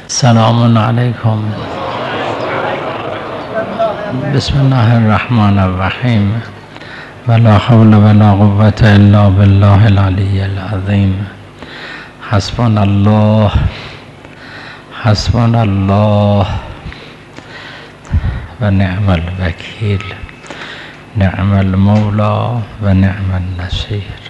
سلام علیکم. بسم الله الرحمن الرحیم. ولا حول ولا قوة الا بالله العلی العظیم. حسبنا الله حسبنا الله و نعم الوکیل. نعم المولا و نعم النصیر.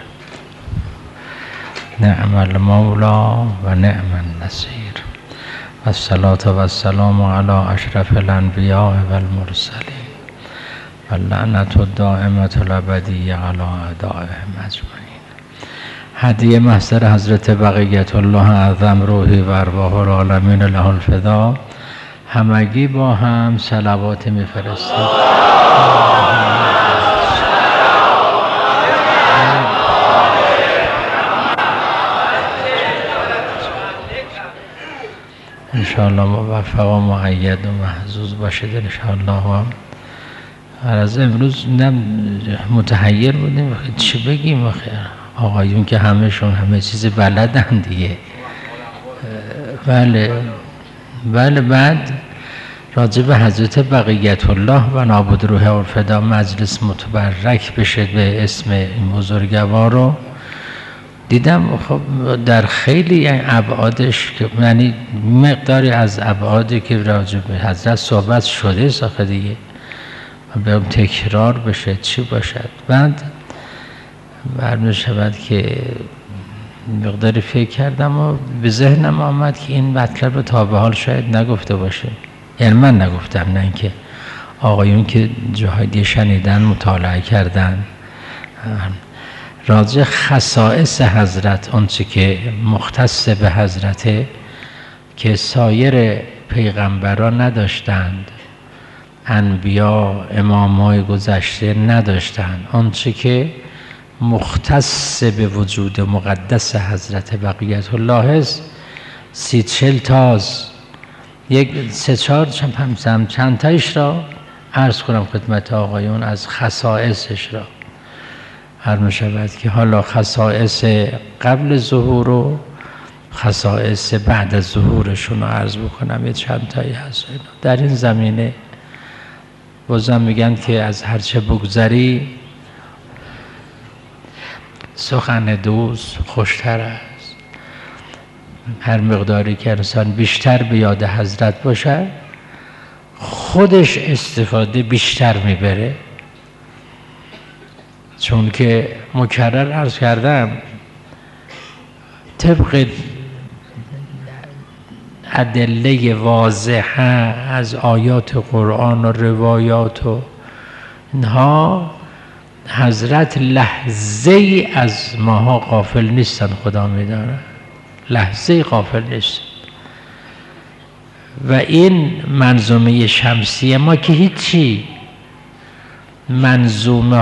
نعم المولا و نعم النصیر. و الصلاة و السلام علی اشرف الانبیاء و المرسلین و اللعنة الدائمة الابدیة علی اعدائهم اجمعین. هدیه محضر حضرت بقیت الله اعظم روحی و ارواح العالمین له الفدا. همگی با هم صلوات میفرستیم. انشاءالله موفق و مؤید و محظوظ باشید انشاءالله. و از امروز متحیر بودیم چی بگیم آخه آقایون که همهشون همه چیز بلدن دیگه. بله بعد راجع به حضرت بقیت الله و نابود روح الفدا مجلس متبرک بشه به اسم این بزرگوار رو دیدم. خب در خیلی ابعادش که یعنی مقداری از ابعادی که راجع به حضرت صحبت شده ساخته دیگه به تکرار بشه چی باشد. بعد برمی شود که مقداری فکر کردم و به ذهنم آمد که این مطلب رو تا به حال شاید نگفته باشه. یعنی من نگفتم، نه اینکه آقایون که جاهای دیگه شنیدن مطالعه کردن راجع خصائص حضرت، آنچه که مختص به حضرته که سایر پیغمبران نداشتند، انبیا امامای گذشته نداشتند، آنچه که مختص به وجود مقدس حضرت بقیت الله است 30-40 تاست. یک 3-4 چند تایش را عرض کنم خدمت آقایون از خصائصش را. هر میشود که حالا خصائص قبل ظهور و خصائص بعد از ظهورشون رو عرض بکنم. یه چند تایی هست در این زمینه. بازم میگن که از هرچه بگذری سخن دوست خوشتر است. هر مقداری که انسان بیشتر به یاد حضرت باشه خودش استفاده بیشتر میبره. چون که مکرر عرض کردم طبق ادله واضحه از آیات قرآن و روایات و اینها حضرت لحظه ای از ماها غافل نیستن. خدا میداره لحظه غافل نیست. و این منظومه شمسی ما که هیچی، منظومه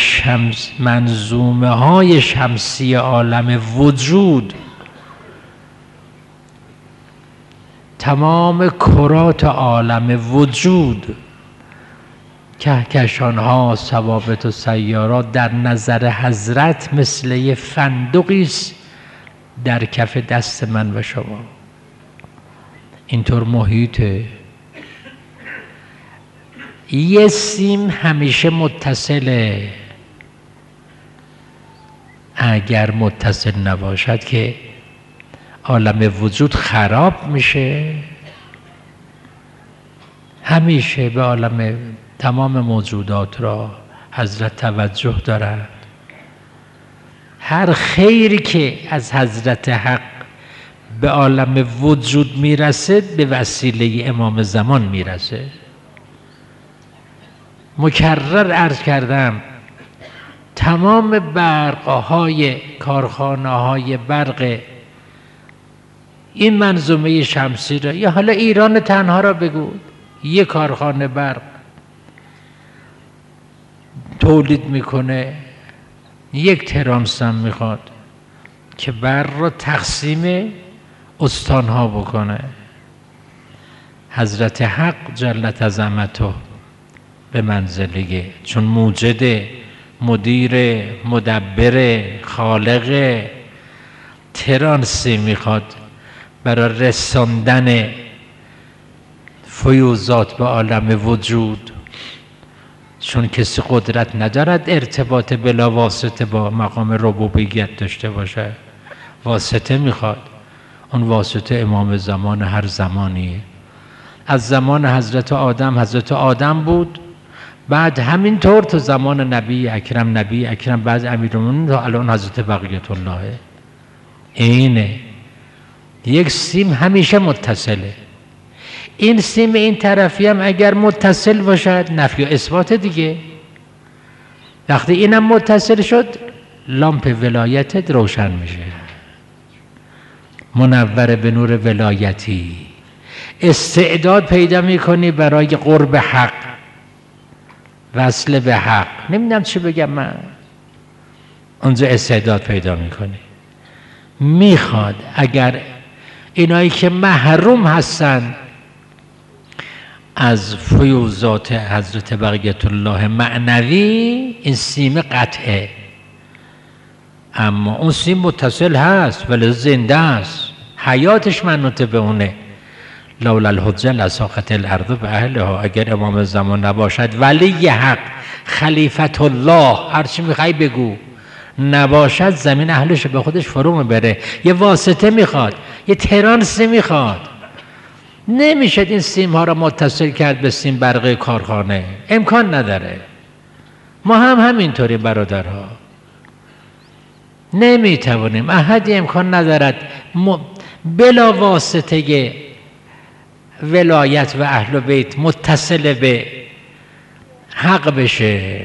های شمسی عالم وجود، تمام کرات عالم وجود، کهکشان ها، ثوابت و سیارات در نظر حضرت مثل یه فندقی است در کف دست من و شما. اینطور محیطه. یه سیم همیشه متصله. اگر متصل نباشد که عالم وجود خراب میشه. همیشه به عالم تمام موجودات را حضرت توجه دارد. هر خیری که از حضرت حق به عالم وجود میرسه به وسیله امام زمان میرسه. مکرر عرض کردم تمام برقهای کارخانه های برق این منظومه شمسی را، یا حالا ایران تنها را بگو، یک کارخانه برق تولید میکنه، یک ترانس هم میخواد که برق را تقسیم استانها بکنه. حضرت حق جلت عظمته به منزله، چون موجد، مدیر، مدبر، خالق، ترانسی میخواد برای رساندن فیوضات به عالم وجود، چون کسی قدرت ندارد ارتباط بلا واسطه با مقام ربوبیت داشته باشه، واسطه میخواد. اون واسطه امام زمان هر زمانیه. از زمان حضرت آدم بود، بعد همینطور تا زمان نبی اکرم بعد امیرالمومنین تا الان حضرت بقیت الله. اینه یک سیم همیشه متصله. این سیم این طرفی هم اگر متصل باشد نفی و اثبات دیگه. وقتی اینم متصل شد لامپ ولایتت روشن میشه، منور به نور ولایتی. استعداد پیدا میکنی برای قرب حق، وصل به حق. نمیدونم چی بگم من. اونجا استعداد پیدا میکنی. میخواد اگر اینایی که محروم هستن از فیوضات حضرت بقیت الله معنوی، این سیم قطعه، اما اون سیم متصل هست ولی زنده است، حیاتش منوط به اونه. لولا الحجه لساقط الارض به اهلها. اگر امام زمان نباشد، ولی حق، خلیفت الله، هرچی میخوای بگو، نباشد، زمین اهلش به خودش فرو میبره. یه واسطه میخواد، یه ترانس میخواد. نمیشه این سیم ها را متصل کرد به سیم برقی کارخانه، امکان نداره. ما هم همینطوری برادرها، نمیتوانیم، احدی امکان ندارد بلا واسطه ولایت و اهل بیت متصل به حق بشه.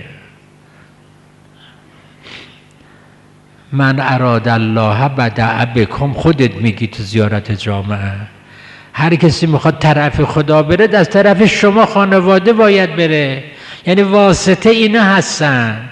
من اراد الله بدأ بکم، خودت میگی تو زیارت جامعه. هر کسی میخواد طرف خدا بره، از طرف شما خانواده باید بره. یعنی واسطه اینا هستن.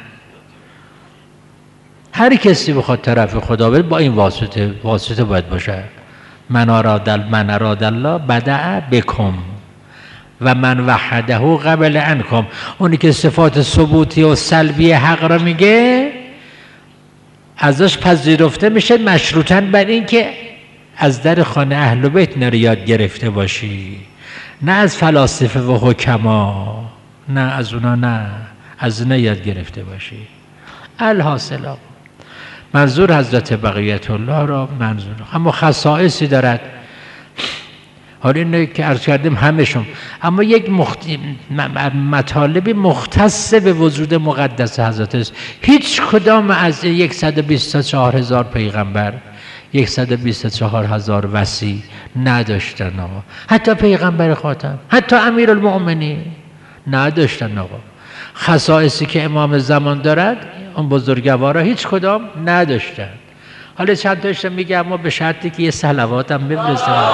هر کسی بخواد طرف خدا بره با این واسطه باید باشه. من اراد الله بدأ بکم و من وحده قبل عنکم. اونی که صفات ثبوتی و سلبی حق را میگه ازش پذیرفته میشه، مشروطاً بر این که از در خانه اهل بیت نرو یاد گرفته باشی، نه از فلاسفه و حکما، نه از اونا، نه از اونا یاد گرفته باشی. الحاصل منظور حضرت بقیت الله را منظور، اما خصائصی دارد. حالا اینه که عرض کردیم همشون، اما یک مطالبی مختص به وجود مقدس حضرت است. هیچ کدام از 124,000 پیغمبر، 124,000 وصی نداشتن آقا. حتی پیغمبر خاتم، حتی امیرالمؤمنین نداشتن آقا. خصائصی که امام زمان دارد اون بزرگوارا هیچ کدام نداشتن. حالا چند تاشو میگم، اما به شرطی که یه صلوات هم بفرستن.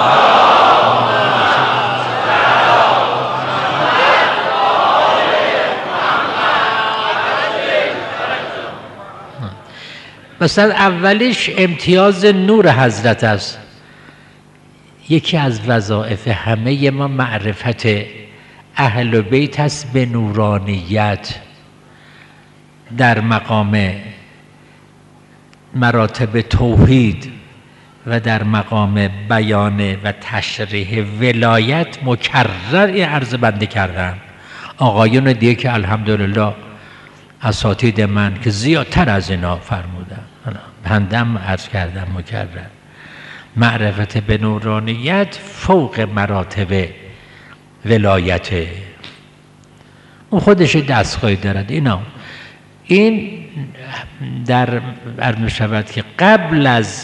مثلا اولیش امتیاز نور حضرت است. یکی از وظایف همه ما معرفت اهل بیت است به نورانیت در مقام مراتب توحید و در مقام بیان و تشریح ولایت. مکرر این عرض بنده کردن آقایون دیگه که الحمدلله اساتید من که زیادتر از اینا فرمودن، بندم عرض کردم مکرر. معرفت به نورانیت فوق مراتب ولایت، اون خودش دستگاهی دارد. این در عرض می شود که قبل از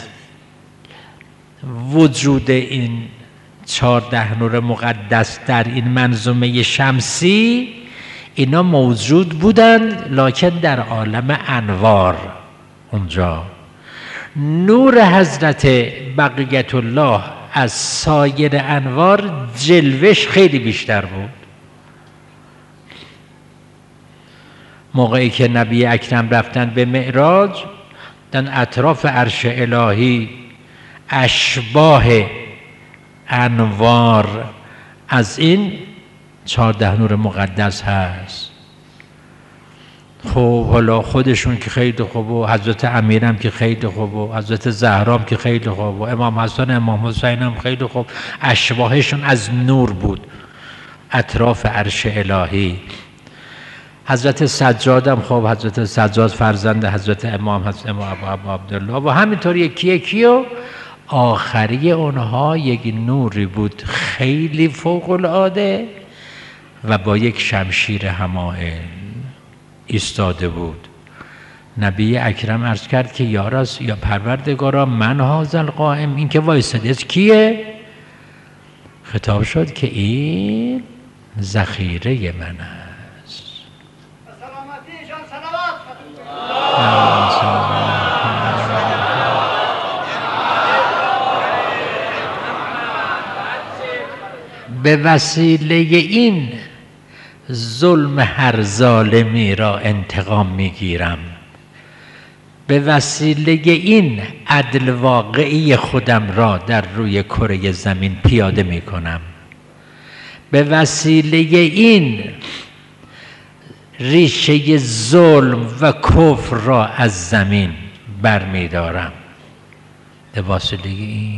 وجود این 14 نور مقدس در این منظومه شمسی، اینا موجود بودند، لکن در عالم انوار. اونجا نور حضرت بقیت الله از سایر انوار جلوش خیلی بیشتر بود. موقعی که نبی اکرم رفتن به معراج، در اطراف عرش الهی اشباه انوار از این 14 نور مقدس هست. خب حالا خودشون که خیلی خوب و حضرت امیرم که خیلی خوب و حضرت زهرام که خیلی خوب و امام حسن امام حسین هم خیلی خوب، اشباهشون از نور بود اطراف عرش الهی. حضرت سجاد هم خب، حضرت سجاد فرزند حضرت امام ابو عبدالله و همینطور یکی یکی و آخری اونها یک نوری بود خیلی فوق العاده و با یک شمشیر همائل ایستاده بود. نبی اکرم عرض کرد که یا پروردگارا من هذا القائم، این که وایساده کیه؟ خطاب شد که این ذخیره من است. سلامتی جان، صلوات. به وسیله این ظلم هر ظالمی را انتقام میگیرم، به وسیله این عدل واقعی خودم را در روی کره زمین پیاده میکنم، به وسیله این ریشه ظلم و کفر را از زمین برمیدارم. به واسطه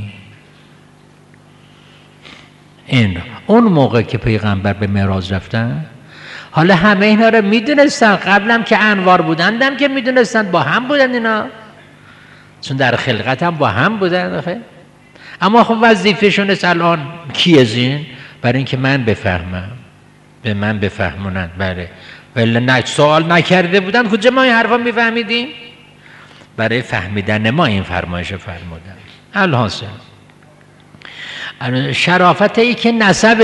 این اون موقع که پیغمبر به معراج رفتن، حالا همه اینا رو میدونستن، قبلم که انوار بودندم که میدونستن، با هم بودن اینا، چون در خلقت هم با هم بودن. اما خب وظیفه‌شون است الان کی از این؟ برای اینکه من بفهمم، به من بفهمونن. بله، ولی سوال نکرده بودن کجا ما این حرفا میفهمیدیم؟ برای فهمیدن ما این فرمایش فرمودن. الحاصل شرافت ای که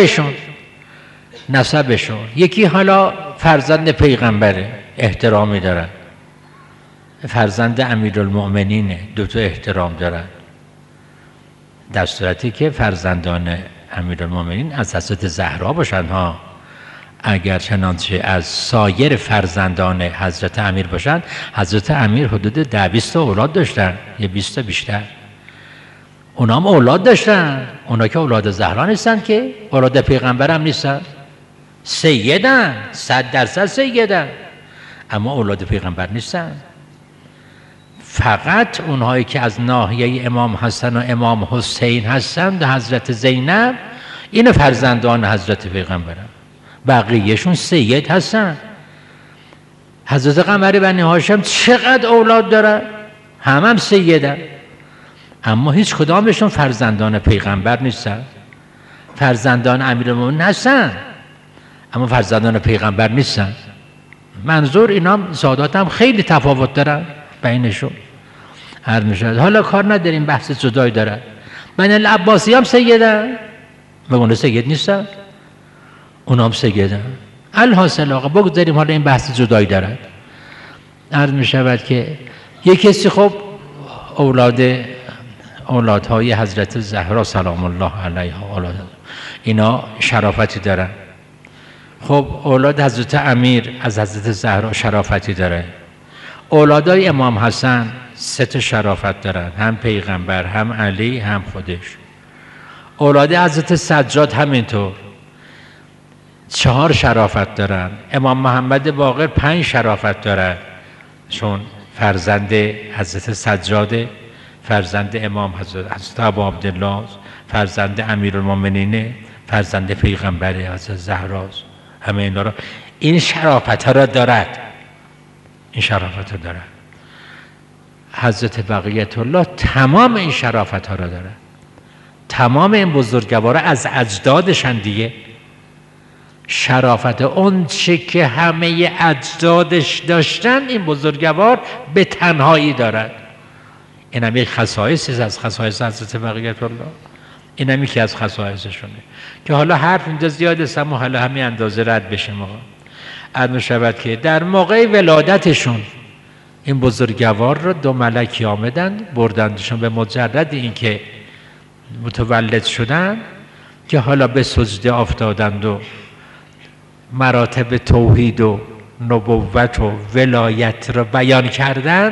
نسبشون یکی حالا فرزند پیغمبره، احترامی دارن، فرزند امیرالمؤمنینه، دوتا احترام دارن، در صورتی که فرزندان امیرالمؤمنین از حضرت زهرا باشن ها. اگر چنانچه از سایر فرزندان حضرت امیر باشن، حضرت امیر حدود 10-20 اولاد داشتن، یه 20 بیشتر. اونا هم اولاد داشتن، اونا که اولاد زهرا نیستن، که اولاد پیغمبر هم نیستن، سیدن، 100% سیدن، اما اولاد پیغمبر نیستن. فقط اونهایی که از ناحیه امام حسن و امام حسین هستند، حضرت زینب، این فرزندان حضرت پیغمبر هم. بقیهشون سید هستن. حضرت قمر بنی هاشم چقدر اولاد دارن؟ هم سیدن، اما هیچ کدامشون فرزندان پیغمبر نیستن. فرزندان امیرالمومنین هستن اما فرزندان پیغمبر نیستن. منظور اینا سادات هم خیلی تفاوت دارن بینشون. هر میشد حالا کار نداریم، بحث جدایی دارن. بین العباسی هم سیدن و اون سید نیستن، اونا هم سیدن. الحاصل آقا بگذاریم، حالا این بحث جدایی دارن. عرض می شود که یک کسی خب اولادهای حضرت زهرا سلام الله علیها، اینا شرافتی دارن. خب اولاد حضرت امیر از حضرت زهرا شرافتی داره. اولادای امام حسن 3 شرافت دارن، هم پیغمبر، هم علی، هم خودش. اولاد حضرت سجاد همینطور 4 شرافت دارن. امام محمد باقر 5 شرافت دارن، چون فرزند حضرت سجاده، فرزند امام حضرت ابو عبدالله، فرزند امیرالمؤمنین، فرزند پیغمبر حضرت زهراست. همه اینا را، این شرافت ها را دارد، این شرافت ها دارد. حضرت بقیت الله تمام این شرافت ها را دارد. تمام این بزرگوارا از اجدادشن دیگه. شرافت اون چه که همه اجدادش داشتن، این بزرگوار به تنهایی دارد. این هم یک خصایصی از خصایص حضرت بقیت الله. این هم یکی از خصایصشونه که حالا حرف اینجا زیاد است، اما حالا همین اندازه رد بشه. ما عرض شود که در موقع ولادتشون این بزرگوار رو 2 ملکی آمدن بردندشون به مجرد اینکه متولد شدن، که حالا به سجده افتادند و مراتب توحید و نبوت و ولایت رو بیان کردن.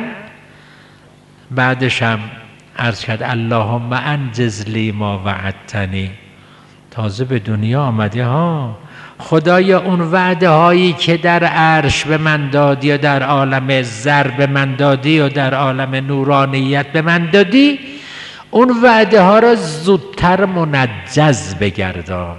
بعدش هم عرض کرد اللهم انجز لی ما وعدتنی تازه به دنیا آمده ها. خدایا اون وعده هایی که در عرش به من دادی یا در عالم زر به من دادی یا در عالم نورانیت به من دادی، اون وعده ها را زودتر منجز بگردان.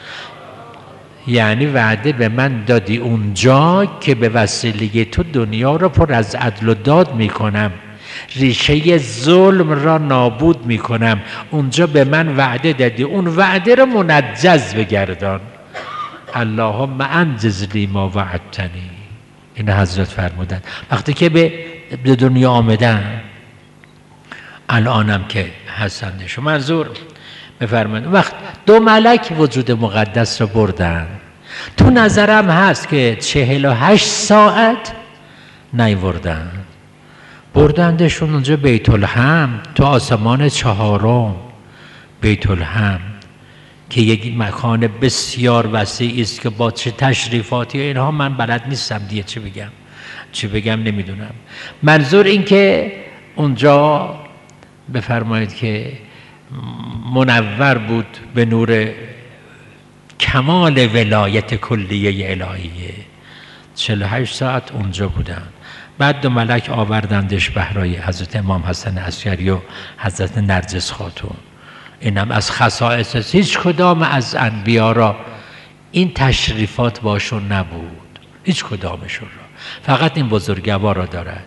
یعنی وعده به من دادی اونجا که به وسیله تو دنیا را پر از عدل و داد میکنم، ریشه ظلم را نابود میکنم. اونجا به من وعده دادی، اون وعده را منجز بگردان. اللهم انجز لی ما وعدتنی. این حضرت فرمودن وقتی که به دنیا آمدن، الانم که هستندش. منظور بفرمایید وقت دو ملک وجود مقدس را بردن. تو نظرم هست که 48 ساعت نیوردن، بردندشون اونجا بیت الحمد، تو آسمان 4م بیت الحمد که یک مکان بسیار وسیعی است که با چه تشریفاتی اینها من بلد نیستم دیگه چی بگم نمیدونم. منظور این که اونجا بفرمایید که منور بود به نور کمال ولایت کلیه الهیه. 48 ساعت اونجا بودن. بعد دو ملک آوردندش بهرای حضرت امام حسن عسکری و حضرت نرجس خاتون. اینم از خصائص هیچ کدام از انبیا را این تشریفات باشون نبود، هیچ کدامشون را، فقط این بزرگوار را دارد.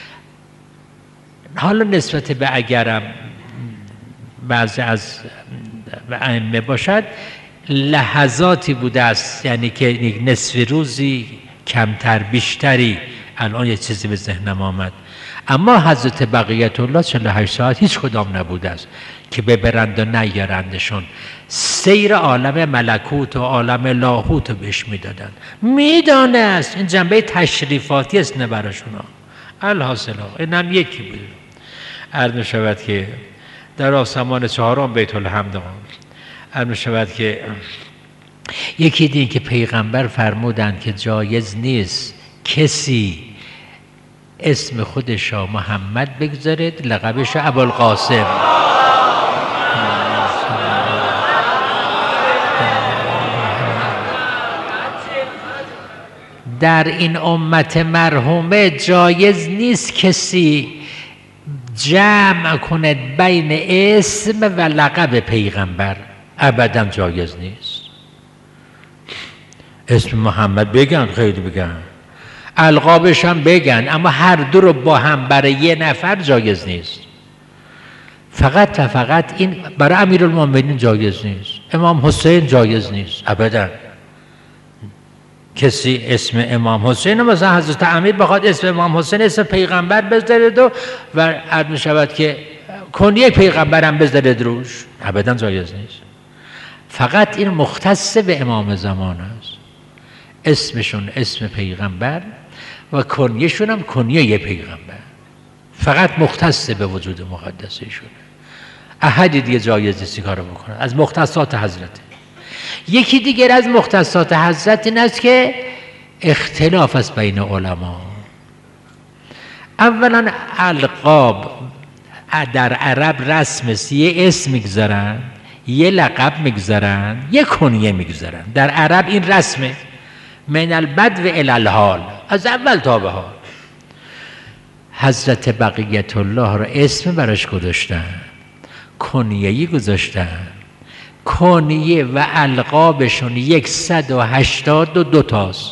حالا نسبت به اگرم بعضی از ائمه باشد لحظاتی بوده است، یعنی که یک نصف روزی کمتر بیشتری، الان یه چیزی به ذهنم آمد، اما حضرت بقیت الله 48 ساعت هیچ کدام نبوده است که ببرند و نیارندشون. سیر عالم ملکوت و عالم لاهوت رو بهش میدادن. میدانست این جنبه تشریفاتی است نه براشون. الحاصل اینم یکی بود. عرض می‌شود که در آسمان 4م بیت الحمد، عرض می‌شود که یکی دیگه که پیغمبر فرمودند که جایز نیست کسی اسم خودش را محمد بگذارد، لقبش ابوالقاسم. در این امت مرحومه جایز نیست کسی جمع کند بین اسم و لقب پیغمبر، ابدا جایز نیست. اسم محمد بگن، خیلی بگن، القابش هم بگن، اما هر دو رو با هم برای یه نفر جایز نیست. فقط و فقط این برای امیرالمومنین جایز نیست، امام حسین جایز نیست ابدا. کسی اسم امام حسین مثلا حضرت امیر بخواد اسم امام حسین اسم پیغمبر بذارد و عرض می شود که کنیه پیغمبر هم بذارد روش، ابدا جایز نیست. فقط این مختص به امام زمان است، اسمشون اسم پیغمبر و کنیهشون هم کنیه پیغمبر، فقط مختص به وجود مقدسه شونه. احدی دیگه جایز نیست کارو بکنه از مختصات حضرت. یکی دیگر از مختصات حضرت این است که اختلاف است بین علما. اولا القاب در عرب رسم است، یه اسم میگذارن، یه لقب میگذارن، یه کنیه میگذارن. در عرب این رسمه، من البدو الی الحال، از اول تا به حال. حضرت بقیت الله را اسم براش گذاشتن، کنیه‌ای گذاشتن. کنیه و القابشون 182 تاست.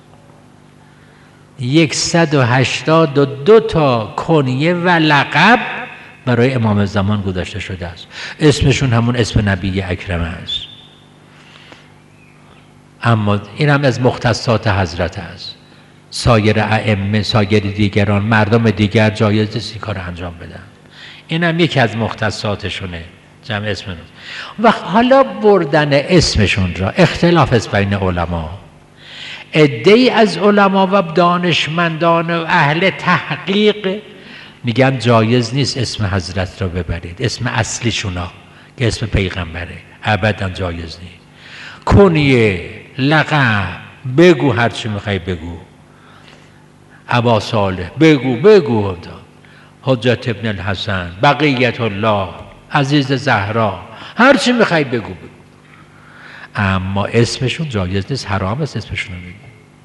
182 تا کنیه و لقب برای امام زمان گذاشته شده است. اسمشون همون اسم نبی اکرم است. اما این هم از مختصات حضرت است. سایر ائمه، سایر دیگران، مردم دیگر جایز نیست این کار انجام بدن. این هم یکی از مختصاتشونه، جمع اسمشون. و حالا بردن اسمشون را اختلاف است بین علما. عده‌ای از علما و دانشمندان و اهل تحقیق میگن جایز نیست اسم حضرت را ببرید، اسم اصلیشونا که اسم پیغمبره، ابدا جایز نیست. کنیه، لقب، بگو هرچی میخوای بگو، ابا صالح بگو، حجت ابن الحسن، بقیت الله، عزیز زهرا، هرچی میخوای بگو. اما اسمشون جایز نیست، حرام است اسمشون رو بگیم.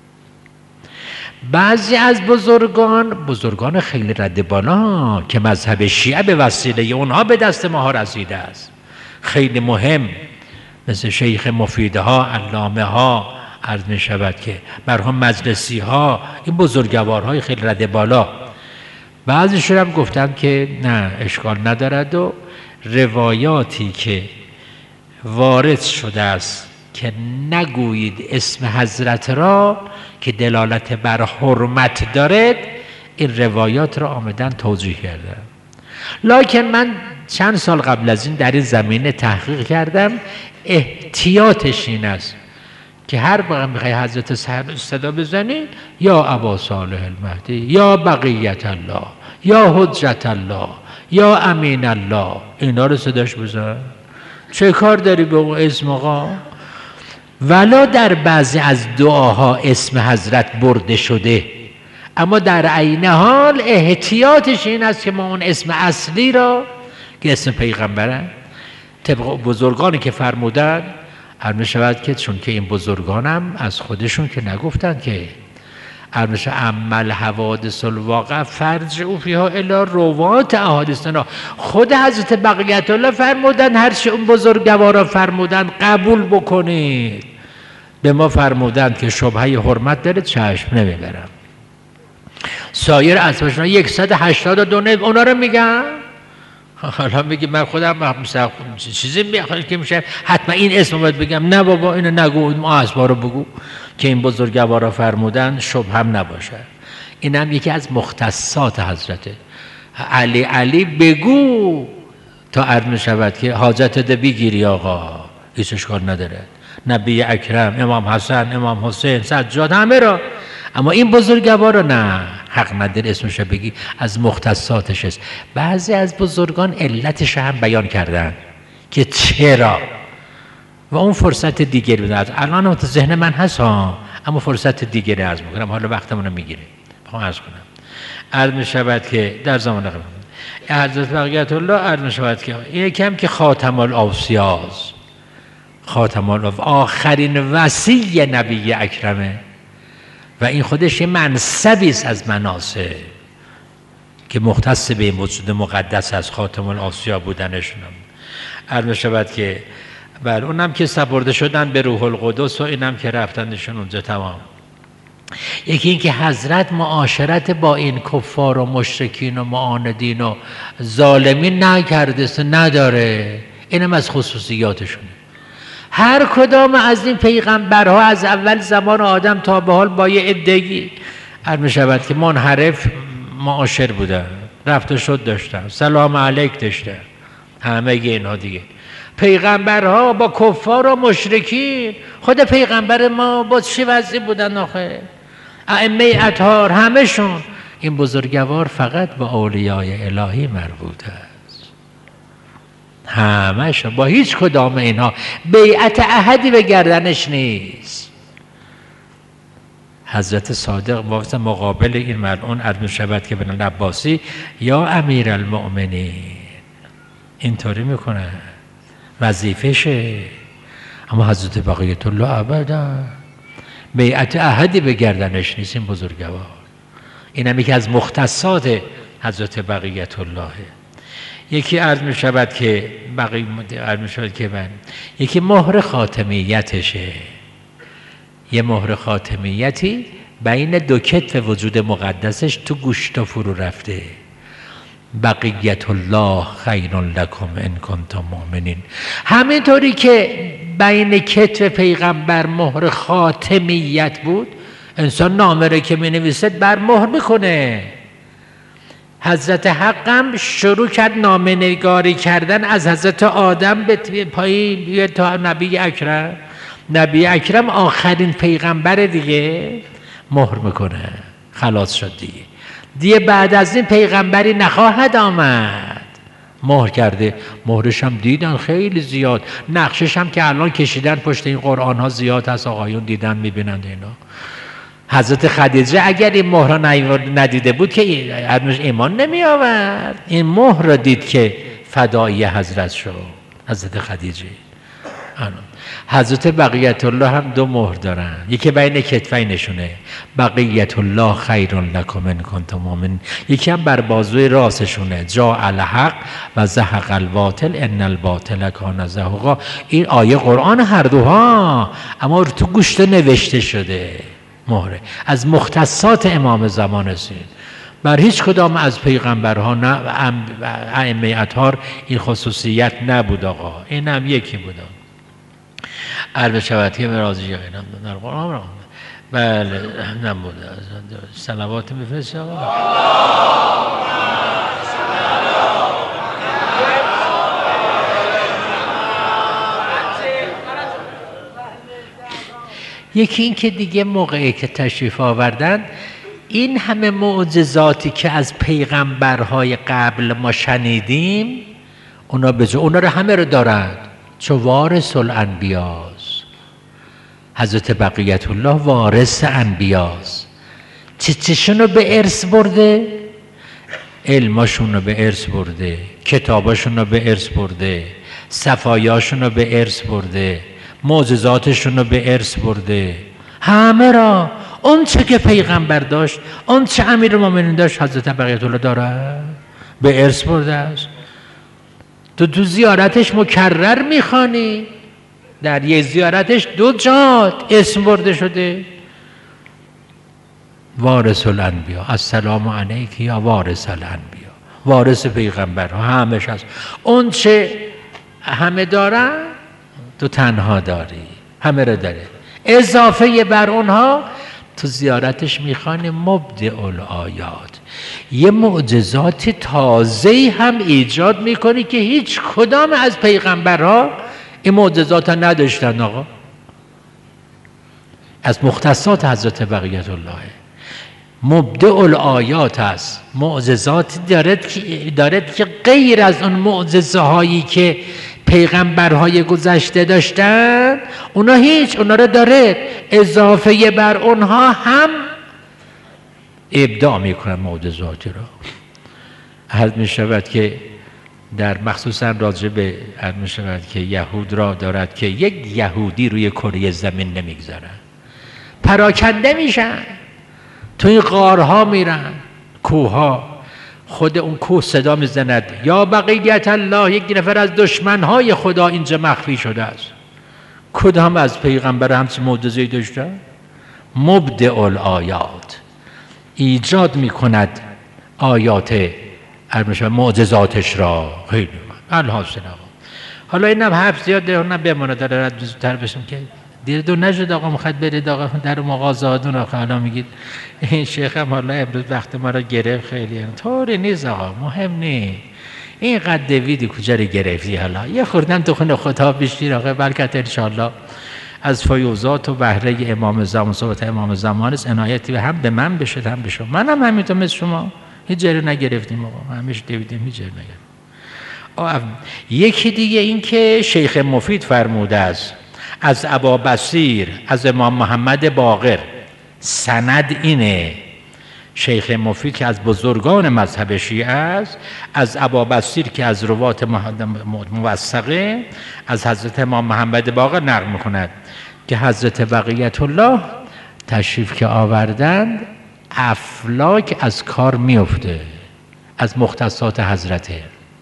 بعضی از بزرگان خیلی رد بالا که مذهب شیعه به وسیله اونها به دست ما رسیده است، خیلی مهم، مثل شیخ مفیدها، علامه ها، عرض می شود که مرحوم مجلسی ها، این بزرگوارهای خیلی رد بالا، بعضیشون هم گفتن که نه اشکال ندارد و روایاتی که وارد شده است که نگویید اسم حضرت را که دلالت بر حرمت دارد، این روایات را آمدن توضیح کردن. لکن من چند سال قبل از این در این زمینه تحقیق کردم، احتیاطش این است که هر موقع میخوای حضرت صدا بزنی یا ابا صالح المهدی یا بقیت الله یا حجت الله یا امین الله، اینا رو صداش بزن. چه کار داری به اون اسم آقا؟ ولا در بعضی از دعاها اسم حضرت برده شده، اما در عین حال احتیاطش این است که ما اون اسم اصلی را که اسم پیغمبره طبق بزرگانی که فرمودن، عرض شود که چون که این بزرگانم از خودشون که نگفتن که عرض عمل حوادث الواقع فرج او فیها الا روات احادیثنا، خود حضرت بقیت الله فرمودن هر چه اون بزرگوارا فرمودن قبول بکنید. به ما فرمودن که شبهه حرمت داره، چشم نمیبرم. سایر اسمشون 182 اونا رو میگم. حالا میگی من خودم چیزی میخوام که میشه حتما این اسم باید بگم؟ نه بابا اینو نگو، ما اسما رو بگو که این بزرگوارا فرمودن، شبه هم نباشه. اینم یکی از مختصات حضرته. علی بگو تا عرض شود که حاجت ده بگیری آقا، هیچ اشکال نداره. نبی اکرم، امام حسن، امام حسین، سجاد، همه را. اما این بزرگوارا نه، حق نداری اسمش بگی، از مختصاتش است. بعضی از بزرگان علتش هم بیان کردن که چرا، و اون فرصت دیگری بود. الان تو ذهن من هست ها، اما فرصت دیگری عرض میکنم، حالا وقتمون رو میگیره. بخوام عرض کنم، عرض میشود که در زمان قبل حضرت بقیت الله عرض میشود که یکم که خاتم الاوصیاست، خاتم آخرین وصی نبی اکرمه و این خودش یه منصبی است از مناصب که مختص به این وجود مقدس از خاتم الاوصیا بودنشون. عرض شود که بر اونم که سپرده شدن به روح القدس و اینم که رفتنشون اونجا تمام. یکی این که حضرت معاشرت با این کفار و مشرکین و معاندین و ظالمین نکرده، نداره، اینم از خصوصیاتشونه. هر کدام از این پیغمبرها از اول زمان آدم تا به حال با یه عده‌ای عرض می‌شود که منحرف معاشر بودن، رفت و شد داشتن، سلام علیک داشتن، همه اینها دیگه. پیغمبرها با کفار و مشرکین، خود پیغمبر ما با چه وضعی بودن آخه؟ ائمه اطهار همشون. این بزرگوار فقط با اولیای الهی مربوط است، همشون، با هیچ کدام اینها بیعت احدی به گردنش نیست. حضرت صادق واسه مقابل این ملعون عرض می‌شود که بن عباسی یا امیر المؤمنین اینطوری میکنه، وظیفشه. اما حضرت بقیت الله ابدا بیعت احدی به گردنش نیست. این بزرگوار، این هم یکی از مختصات حضرت بقیت الله. یکی عرض می شود که یکی مهر خاتمیتشه، یه مهر خاتمیتی بین دو کتف وجود مقدسش تو گوشتا فرو رفته. بقیت الله خیر لکم ان کنتم مؤمنین. همینطوری که بین کتف پیغمبر مهر خاتمیت بود، انسان نامه که می نویسد بر مهر میکنه. حضرت حقم شروع کرد نامه نگاری کردن از حضرت آدم به پایین تا نبی اکرم. نبی اکرم آخرین پیغمبر دیگه، مهر میکنه، خلاص شد دیگه بعد از این پیغمبری نخواهد آمد. مهر کرده. مهرش هم دیدن خیلی زیاد، نقشش هم که الان کشیدن پشت این قرآن ها زیاد هست، آقایون دیدن میبینند اینا. حضرت خدیجه اگر این مهر را ندیده بود که ایمان نمی آورد. این مهر را دید که فدایی حضرت شد. حضرت خدیجه حضرت بقیت الله هم 2 مهر دارن، یکی بین کتفینشونه بقیت الله خیر لکم ان کنتم مؤمنین، یکی هم بر بازوی راستشونه جاء الحق و زهق الباطل ان الباطل کان زهوقا. این آیه قرآن هر دوها، اما تو گوشت نوشته شده مهره از مختصات امام زمان است. بر هیچ کدام از پیغمبرها نه ائمه اطهار این خصوصیت نبود آقا، این هم یکی بود. عرض شود که مرازی غیرم در قرآن را بله نبود. صلوات بفرست آقا. یکی این که دیگه موقعی که تشریف آوردن این همه معجزاتی که از پیغمبرهای قبل ما شنیدیم اونا رو همه رو دارند، چو وارث الانبیاست. حضرت بقیت الله وارث انبیاست. چشون رو به ارث برده؟ علماشون رو به ارث برده، کتاباشون رو به ارث برده، صفایاشون رو به ارث برده، معجزاتشون رو به ارث برده. همه را اون چه که پیغمبر داشت، اون چه امیرالمومنین داشت، حضرت بقیت الله داره، به ارث برده است. تو زیارتش مکرر میخوانی، در یه زیارتش 2 جا اسم برده شده. وارث الانبیا، السلام علیک یا وارث الانبیا، وارث پیغمبرها همش هست. اون چه همه دارن تو تنها داری، همه رو داره. اضافه بر اونها تو زیارتش میخوانی مبدع الآیات، یه معجزات تازه‌ای هم ایجاد میکنی که هیچ کدام از پیغمبرها این معجزات نداشتن آقا. از مختصات حضرت بقیت الله مبدع الآیات است، معجزاتی دارد که غیر از اون معجزه هایی که پیغمبرهای گذشته داشتن اونا رو داره، اضافه بر اونها هم ابداع میکنن معجزاتی را. عرض می شود که در مخصوصا راجع به عرض می شود که یهود را دارد که یک یهودی روی کره زمین نمیگذارن، پراکنده میشن، تو این غارها میرن، کوهها، خود اون کوه صدا میزند یا بقیت الله، یک نفر از دشمنهای خدا اینجا مخفی شده است. کدام از پیغمبر همچین معجزه‌ای داشتن؟ مبدع الآیات، ایجاد میکند آیات معجزاتش را. خیلی الحاصل آقا، حالا اینم حرف زیاد داره، اونم بمونه داره رد زودتر بشم که دیر دو نشد آقا میخواد برید آقا در مغازهاتون آقا. حالا میگید این شیخ هم حالا امروز وقت ما را گرفت، خیلی طوری نیست آقا، مهم نیست اینقدر دویدی کجا رو گرفتی، حالا یه خوردم تو خونه خدا بیشتیر آقا، بلکه انشاءالله از فیوزات و بهره امام زمان، صحبت امام زمان است، عنایتی هم به من بشه هم به شما. منم همینطور مثل شما هیچ جایی نگرفتیم آقا، همیشه دویدیم هیچ جایی نگرفتیم. یکی دیگه این که شیخ مفید فرموده است از ابا بصیر از امام محمد باقر، سند اینه، شیخ مفید که از بزرگان مذهب شیعه است، از ابا بصیر که از روات موثقه، از حضرت امام محمد باقر نقل میکند که حضرت بقیت الله تشریف که آوردند افلاک از کار میفته، از مختصات حضرته.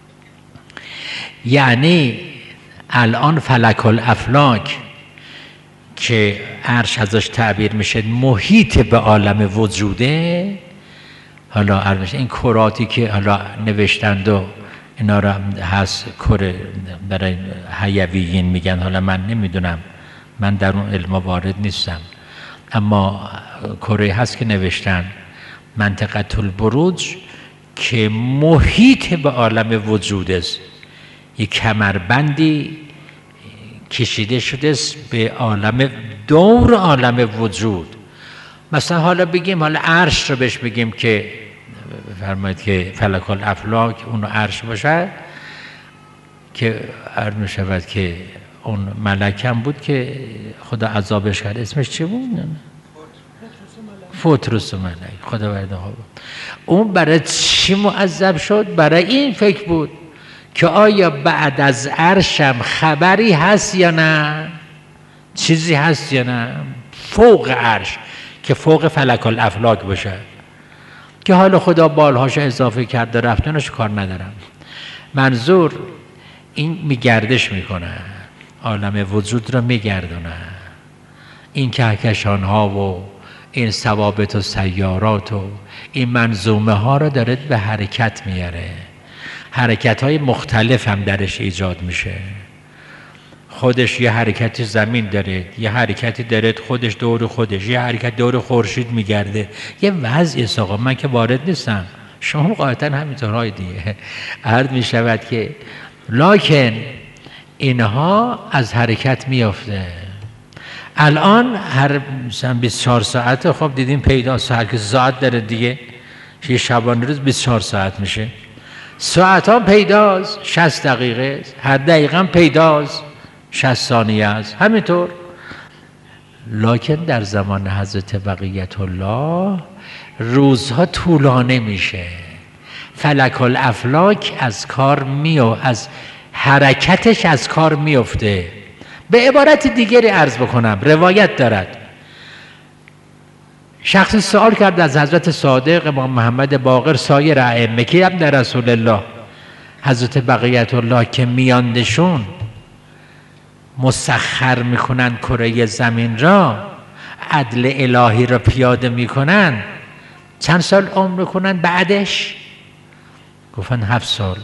یعنی الان فلک الافلاک که عرش ازش تعبیر میشه محیط به عالم وجوده، حالا این کراتی که حالا نوشتند و اینا را هست کره برای حیویین میگن، حالا من نمیدونم، من در اون علم وارد نیستم، اما کره هست که نوشتن منطقه البروج که محیط به عالم وجود است، یک کمربندی کشیده شده است به عالم، دور عالم وجود. مثلا حالا بگیم حالا عرش رو بهش بگیم که فرمایید که فلک الافلاک اون عرش باشه، که عرض می شود که اون ملکم بود که خدا عذابش کرد، اسمش چی بود؟ فوتروس ملک، خدا ورده ها بود. اون برای چی معذب شد؟ برای این فکر بود که آیا بعد از عرشم خبری هست یا نه، چیزی هست یا نه فوق عرش که فوق فلک الافلاک باشه، که حالا خدا بالهاش اضافه کرده رفتنش کار ندارم. منظور این میگردش میکنه، عالم وجود را میگردونه، این کهکشان ها و این ثوابت و سیارات و این منظومه ها را داره به حرکت میاره. حرکت های مختلف هم درش ایجاد میشه. خودش یه حرکتی زمین داره، یه حرکتی داره خودش دور خودش، یه حرکت دور خورشید میگرده، یه وضعی آقا. من که وارد نیستم، شما قاعدتا همینطورهای دیگه عرض میشود که لکن اینها از حرکت میافته. الان هر مثلا 24 ساعت خب دیدیم پیداست، هر که ساعت داره دیگه، یه شبانه روز 24 ساعت میشه، ساعت ها پیداست 60 دقیقه، هر دقیقه هم پیداست 60 ثانیه است، همینطور. لکن در زمان حضرت بقیت الله روزها طولانه میشه، فلک الافلاک از کار از حرکتش از کار میفته. به عبارت دیگری عرض بکنم، روایت دارد شخصی سوال کرد از حضرت صادق امام محمد باقر سایر ائمه که هم در رسول الله حضرت بقیت الله که میاندشون مسخر میکنن کره زمین را، عدل الهی را پیاده میکنن، چند سال عمر میکنن بعدش؟ گفتن 7 سال.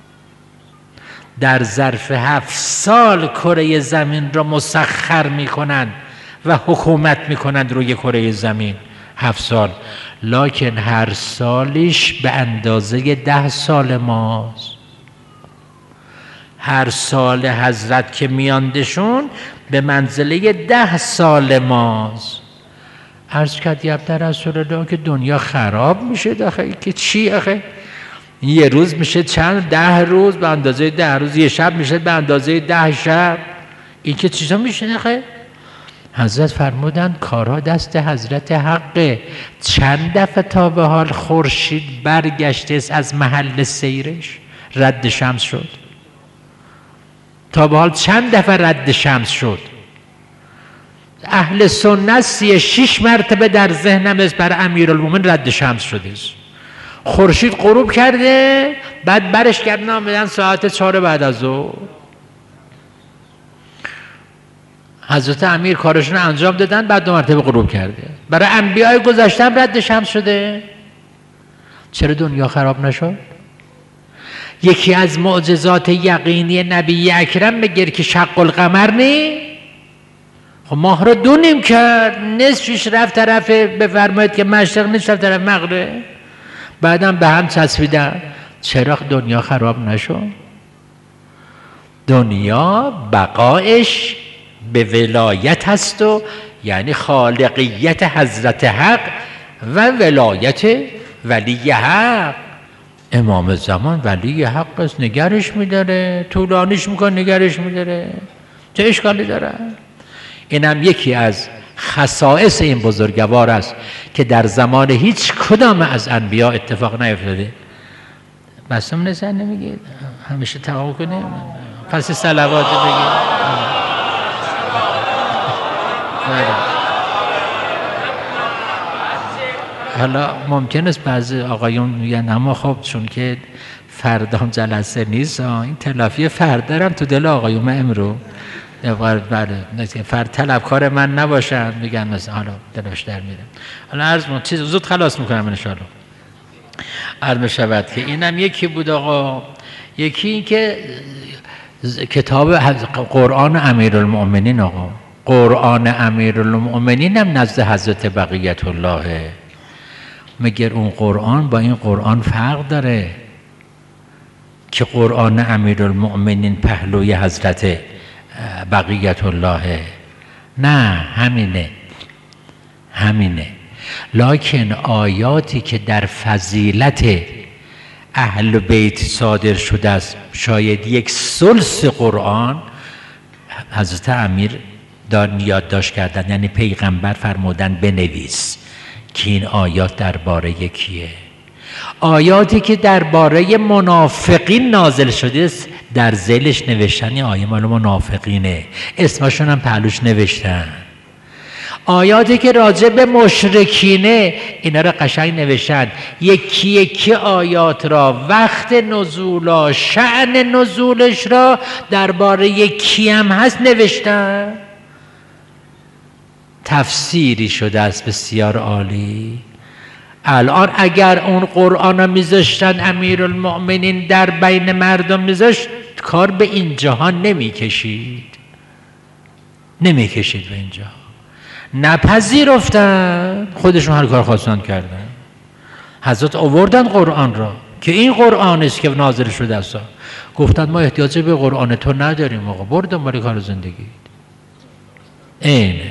در ظرف 7 سال کره زمین را مسخر میکنن و حکومت میکنن روی کره زمین. 7 سال. لکن هر سالیش به اندازه 10 سال ماست. هر سال حضرت که میاندشون به منزله 10 سال ماست. عرض کرد یا رسول الله که دنیا خراب میشه داخل، که چی آخه؟ یه روز میشه چند؟ 10 روز به اندازه 10 روز، یه شب میشه به اندازه 10 شب. این که چیزا میشه آخه؟ حضرت فرمودند کارها دست حضرت حقه. چند دفعه تا به حال خورشید برگشته از محل سیرش، رد شمس شد؟ تا به حال چند دفعه رد شمس شد؟ اهل سنت 36 مرتبه در ذهنم است بر امیرالمومنین رد شمس شده است. خورشید غروب کرده، بعد برش کردن آمدن ساعت 4 بعد از ظهر. حضرت امیر کارشون انجام دادن، بعد 2 مرتبه غروب کرده. برای انبیای گذشته رد شمس شده. چرا دنیا خراب نشد؟ یکی از معجزات یقینی نبی اکرم بگیر که شق القمر نی، خب ماه رو 2 نیم کرد، نصفش رفت طرف، بفرمایید که مشرق، نصف رفت طرف مغرب، بعدم به هم چسبیدن. چرا دنیا خراب نشد؟ دنیا بقایش به ولایت هست و یعنی خالقیت حضرت حق و ولایت ولی حق. امام زمان ولی حق است، نگرش میداره، طولانیش میکنه، نگرش میداره، چه اشکالی داره؟ اینم یکی از خصائص این بزرگوار است که در زمان هیچ کدام از انبیا اتفاق نیفتاده. بسم نزن نمیگید همیشه تمام کنیم، پس صلوات بگید. حالا ممکن است بعضی آقایون میگن اما خب چون که فردام جلسه نیست، این تلافی فردا هم تو دل آقایون امرو بله فرد طلبکار من نباشن، میگن مثلا حالا دلش در میره. حالا عرض چیز زود خلاص میکنم ان شاء الله. عرض میشود که اینم یکی بود آقا. یکی این که کتاب قرآن امیرالمؤمنین، آقا قرآن امیرالمؤمنین هم نزد حضرت بقیت الله. مگر اون قرآن با این قرآن فرق داره که قرآن امیرالمؤمنین پهلوی حضرت بقیت الله؟ نه، همینه. لکن آیاتی که در فضیلت اهل بیت صادر شده است، شاید 1/3 قرآن حضرت امیر یادداشت کردن، یعنی پیغمبر فرمودن بنویس که این آیات درباره کیه. آیاتی که درباره منافقین نازل شده است در ذیلش نوشتن این آیه مال منافقینه، اسمشون هم پهلوش نوشتن. آیاتی که راجع به مشرکینه اینا را قشنگ نوشتن، یکی یکی آیات را، وقت نزولا، شأن نزولش را درباره یکی هم هست نوشتن. تفسیری شده است بسیار عالی. الان اگر اون قرآن را میذاشتن امیرالمؤمنین در بین مردم میذاشت، کار به این جهان نمیکشید به این جهان. نپذیرفتن، خودشون هر کار خواستن کردن. حضرت آوردن قرآن را که این قرآن است که نازل شده است، گفتن ما احتیاج به قرآن تو نداریم آقا، برو دنبال کار زندگی. اینه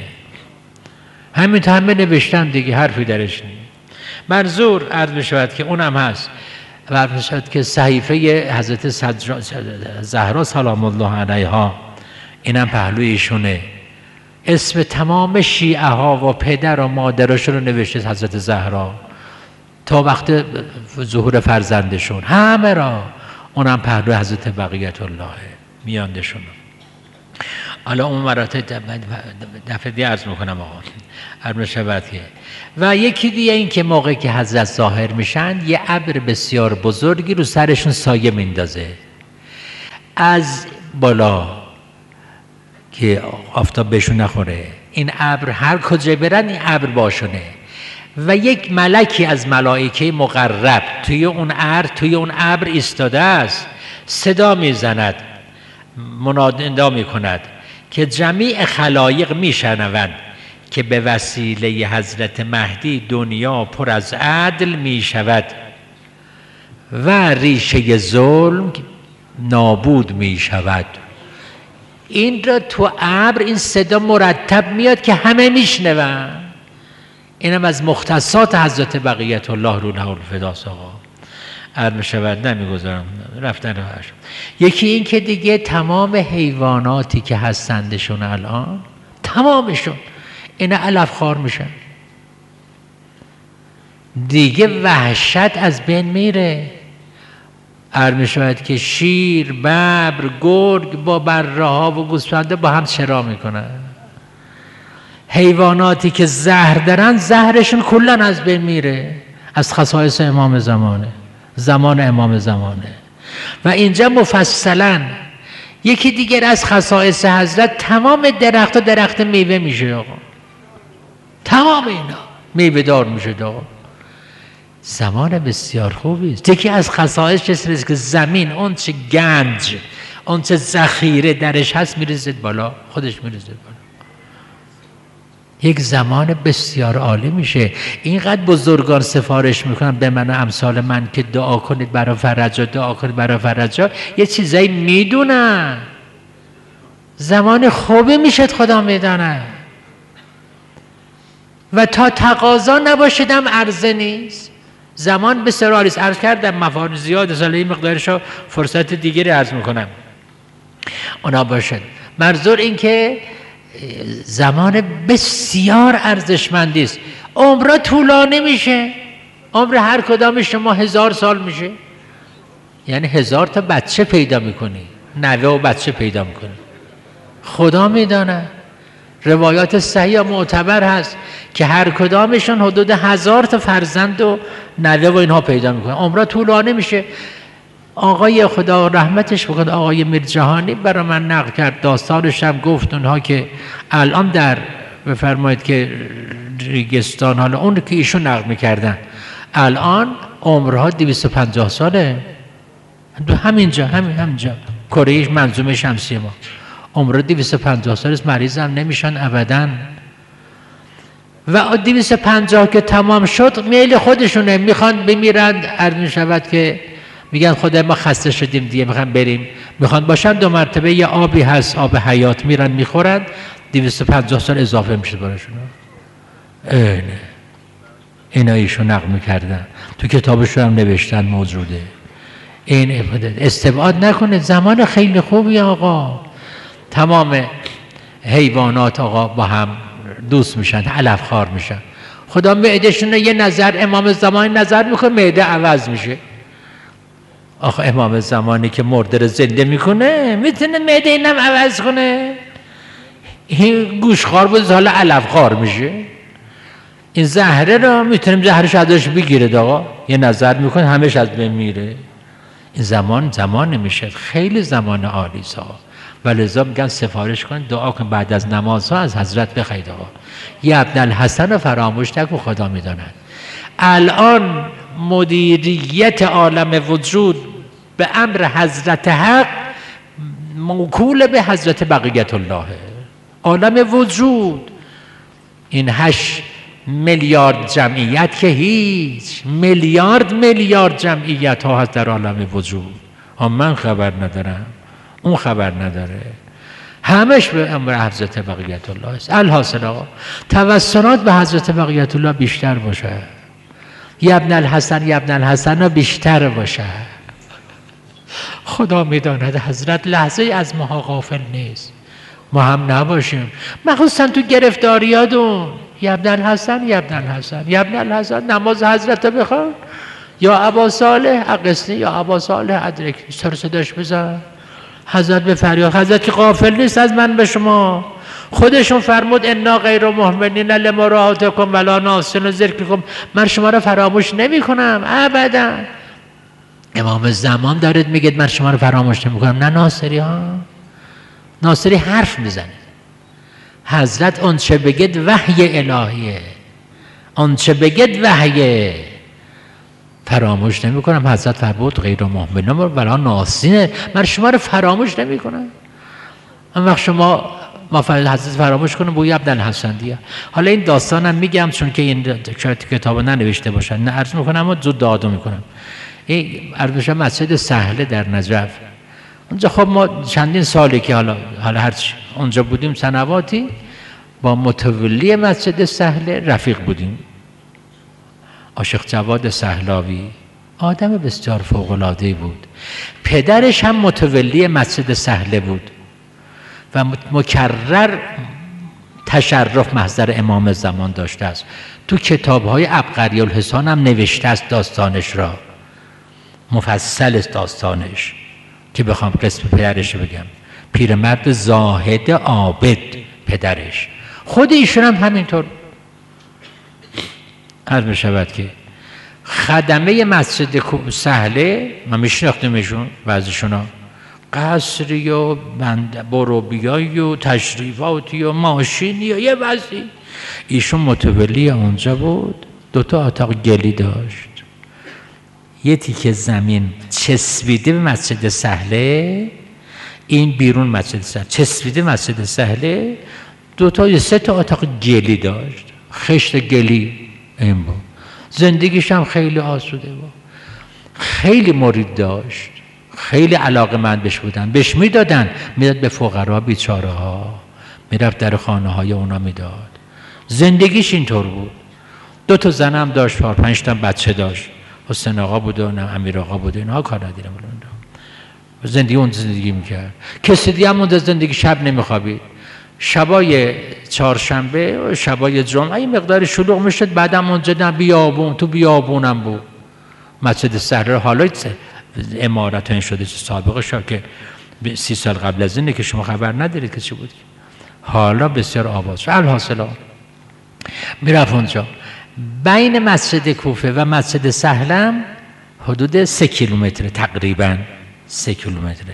همین همه نوشتن دیگه، حرفی درش نیست. منظور عرض می‌شود که اونم هست، عرض می‌شود که صحیفه حضرت زهرا سلام الله علیها اینم پهلوی ایشونه، اسم تمام شیعه ها و پدر و مادرشون رو نوشته حضرت زهرا تا وقت ظهور فرزندشون، همه را. اونم پهلوی حضرت بقیت الله میاندشون. حالا اون مراتب دفعه دیگه عرض میکنم آقا، عرض شود که و یکی دیگه این که موقعی که حضرت ظاهر میشن یه ابر بسیار بزرگی رو سرشون سایه میندازه از بالا که آفتاب بهشون نخوره. این ابر هر کجا برن این ابر باشونه و یک ملکی از ملائکه مقرب توی اون ابر ایستاده است، صدا میزند، منادا میکند که جمیع خلایق میشنوند که به وسیله حضرت مهدی دنیا پر از عدل میشود و ریشه ظلم نابود میشود. این را تو ابر این صدا مرتب میاد که همه میشنون. اینم از مختصات حضرت بقیت الله روح الفداست آقا، عرض شود نمیگذارم رفتن روش. یکی این که دیگه تمام حیواناتی که هستندشون الان تمامشون اینا علف خوار میشن دیگه، وحشت از بین میره. عرض میشود که شیر، ببر، گرگ با بره ها و گوسفنده با هم چرا میکنن. حیواناتی که زهر دارن زهرشون کلا از بین میره. از خصایص امام زمان امام زمانه. و اینجا مفصلا یکی دیگر از خصایص حضرت، تمام درخت درخت میوه میشه آقا، تمام اینا میوه دار میشه آقا. زمان بسیار خوبی است. یکی از خصایص چیزی که زمین اون چه گنج، اون چه ذخیره درش هست میریزد بالا، خودش میریزد بالا. یک زمان بسیار عالی میشه. اینقدر بزرگان سفارش میکنن به من و امثال من که دعا کنید برای فرجا، دعا کنید برای فرجا. یه چیزایی میدونن، زمان خوبی میشه خدا میدانه و تا تقاضا نباشدم عرضه نیست. زمان بسیار عالی است. عرض کردم مفاهیم زیاد است، این مقدارشو فرصت دیگری عرض میکنم اونا باشد. منظور این که زمان بسیار ارزشمندی است. عمر طولانی میشه، عمر هر کدام شما 1000 سال میشه، یعنی 1000 تا بچه پیدا میکنی، نوه و بچه پیدا میکنی. خدا میدانه. روایات صحیح و معتبر هست که هر کدامشون حدود 1000 تا فرزند و نوه و اینها پیدا میکنن. عمر طولانی میشه. آقای خدا رحمتش بکنه آقای میرجهانی برای من نقل کرد، داستانش هم گفت اونها که الان در بفرمایید که ریگستان، حالا اون که ایشون نقل میکردن، الان عمرها 250 ساله همینجا کره منظومه شمسی ما عمر 250 سال است، مریض هم نمیشن ابدا. و 250 که تمام شد میل خودشونه، میخوان بمیرند. عرض میشود که میگن خدا ما خسته شدیم دیگه میخوان بریم، میخوان باشن 2 مرتبه یه آبی هست، آب حیات، میرن میخورن، 250 سال اضافه میشه براشون. اینا ایشون نقل میکردن، تو کتابشون هم نوشتن موجوده. این استبعاد نکنه، زمان خیلی خوبی آقا. تمام حیوانات آقا با هم دوست میشن، علف خوار میشن. خدا معدهشون یه نظر، امام زمان نظر میکنه معده عوض میشه. آخه امام زمانی که مرده رو زنده میکنه میتونه معده اینم عوض کنه. این گوشخوار بود حالا علفخوار میشه. این زهره رو میتونیم زهرش ازش بگیره آقا، یه نظر میکنه همش از بین میره. این زمان نمیشه، خیلی زمان عالی ها. ولذا میگن سفارش کن دعا کن بعد از نمازها از حضرت بخواید آقا یا ابن الحسن رو فراموش نکن، خدا میداند. الان مدیریت عالم وجود به امر حضرت حق موکول به حضرت بقیت الله. عالم وجود این 8 میلیارد جمعیت که هیچ، میلیارد جمعیت ها هست در عالم وجود. من خبر ندارم، اون خبر نداره، همش به امر حضرت بقیت الله است. الحاصل آقا توسلات به حضرت بقیت الله بیشتر باشه، یا ابن الحسن بیشتر باشه. خدا میداند حضرت لحظه از ما غافل نیست، ما هم نباشیم. مخصوصا تو گرفتاریاتون یا ابن الحسن نماز حضرت بخوان یا ابا صالح اقصنی یا ابا صالح ادرک سر صداش بزن. حضرت به فریاد، حضرت غافل نیست از من به شما. خودشون فرمود انا غیر مهملین لمراعاتکم ولا ناسین ذکرکم، من شما را فراموش نمی کنم ابدا. امام زمان دارید میگید من شما را فراموش نمی کنم. نه ناصری ها، ناصری حرف میزنه. حضرت اون چه بگید وحی الهیه، اون چه بگید وحیه، فراموش نمی کنم. حضرت فرمود غیر مهملین ولا ناسین، من شما را فراموش نمی کنم. اون وقت شما ما حضرت فراموش کنم بوی عبدالحسن دیگه. حالا این داستانم میگم چون که این کتاب ننوشته باشن، نه عرض میکنم و زود دعا میکنم. این عرض میشه مسجد سهله در نجف. اونجا خب ما چندین سالی که حالا هرچی اونجا بودیم سنواتی با متولی مسجد سهله رفیق بودیم. عاشق جواد سهلاوی آدم بسیار فوق‌العاده‌ای بود. پدرش هم متولی مسجد سهله بود و مکرر تشرف محضر امام زمان داشته است. تو کتاب‌های عبقری الحسان هم نوشته است داستانش را، مفصل است داستانش که بخوام قسم پدرش بگم. پیرمرد زاهد عابد پدرش، خود ایشون هم همینطور. عرض می‌شود که خدمه مسجد سهله من میشناختمشون، بعضیشون قصری و بروبیایی و تشریفاتی و ماشینی و یه وضعی. ایشون متولی اونجا بود. 2 اتاق گلی داشت، یه تیکه زمین چسبیده به مسجد سهله، این بیرون مسجد سهله چسبیده مسجد سهله. 3 اتاق گلی داشت، خشت گلی این بود. زندگیش هم خیلی آسوده بود، خیلی مرید داشت، خیلی علاقه‌مند بهش بودن، بهش میدادن، میداد به فقرا بیچاره ها، میرفت در خانه های اونا میداد. زندگیش اینطور بود. 2 زن هم داشت، 4-5 تا بچه داشت. حسین آقا بود و امیر آقا بود، اینها کار ندیدم. زندگی اون زندگی میکرد. کسی دیگه هم اون زندگی شب نمیخوابید. شبای چهارشنبه و شبای جمعه این مقدار شلوغ میشد، بعدم اونجا بیابون، تو بیابونم بود مسجد سهله. حالا امارت این شده سابقه شد که 30 سال قبل از اینه که شما خبر ندارید که چی بود. حالا بسیار آباد شد. الحاصل میرفت اونجا. بین مسجد کوفه و مسجد سهلم حدود 3 کیلومتر، تقریبا 3 کیلومتره.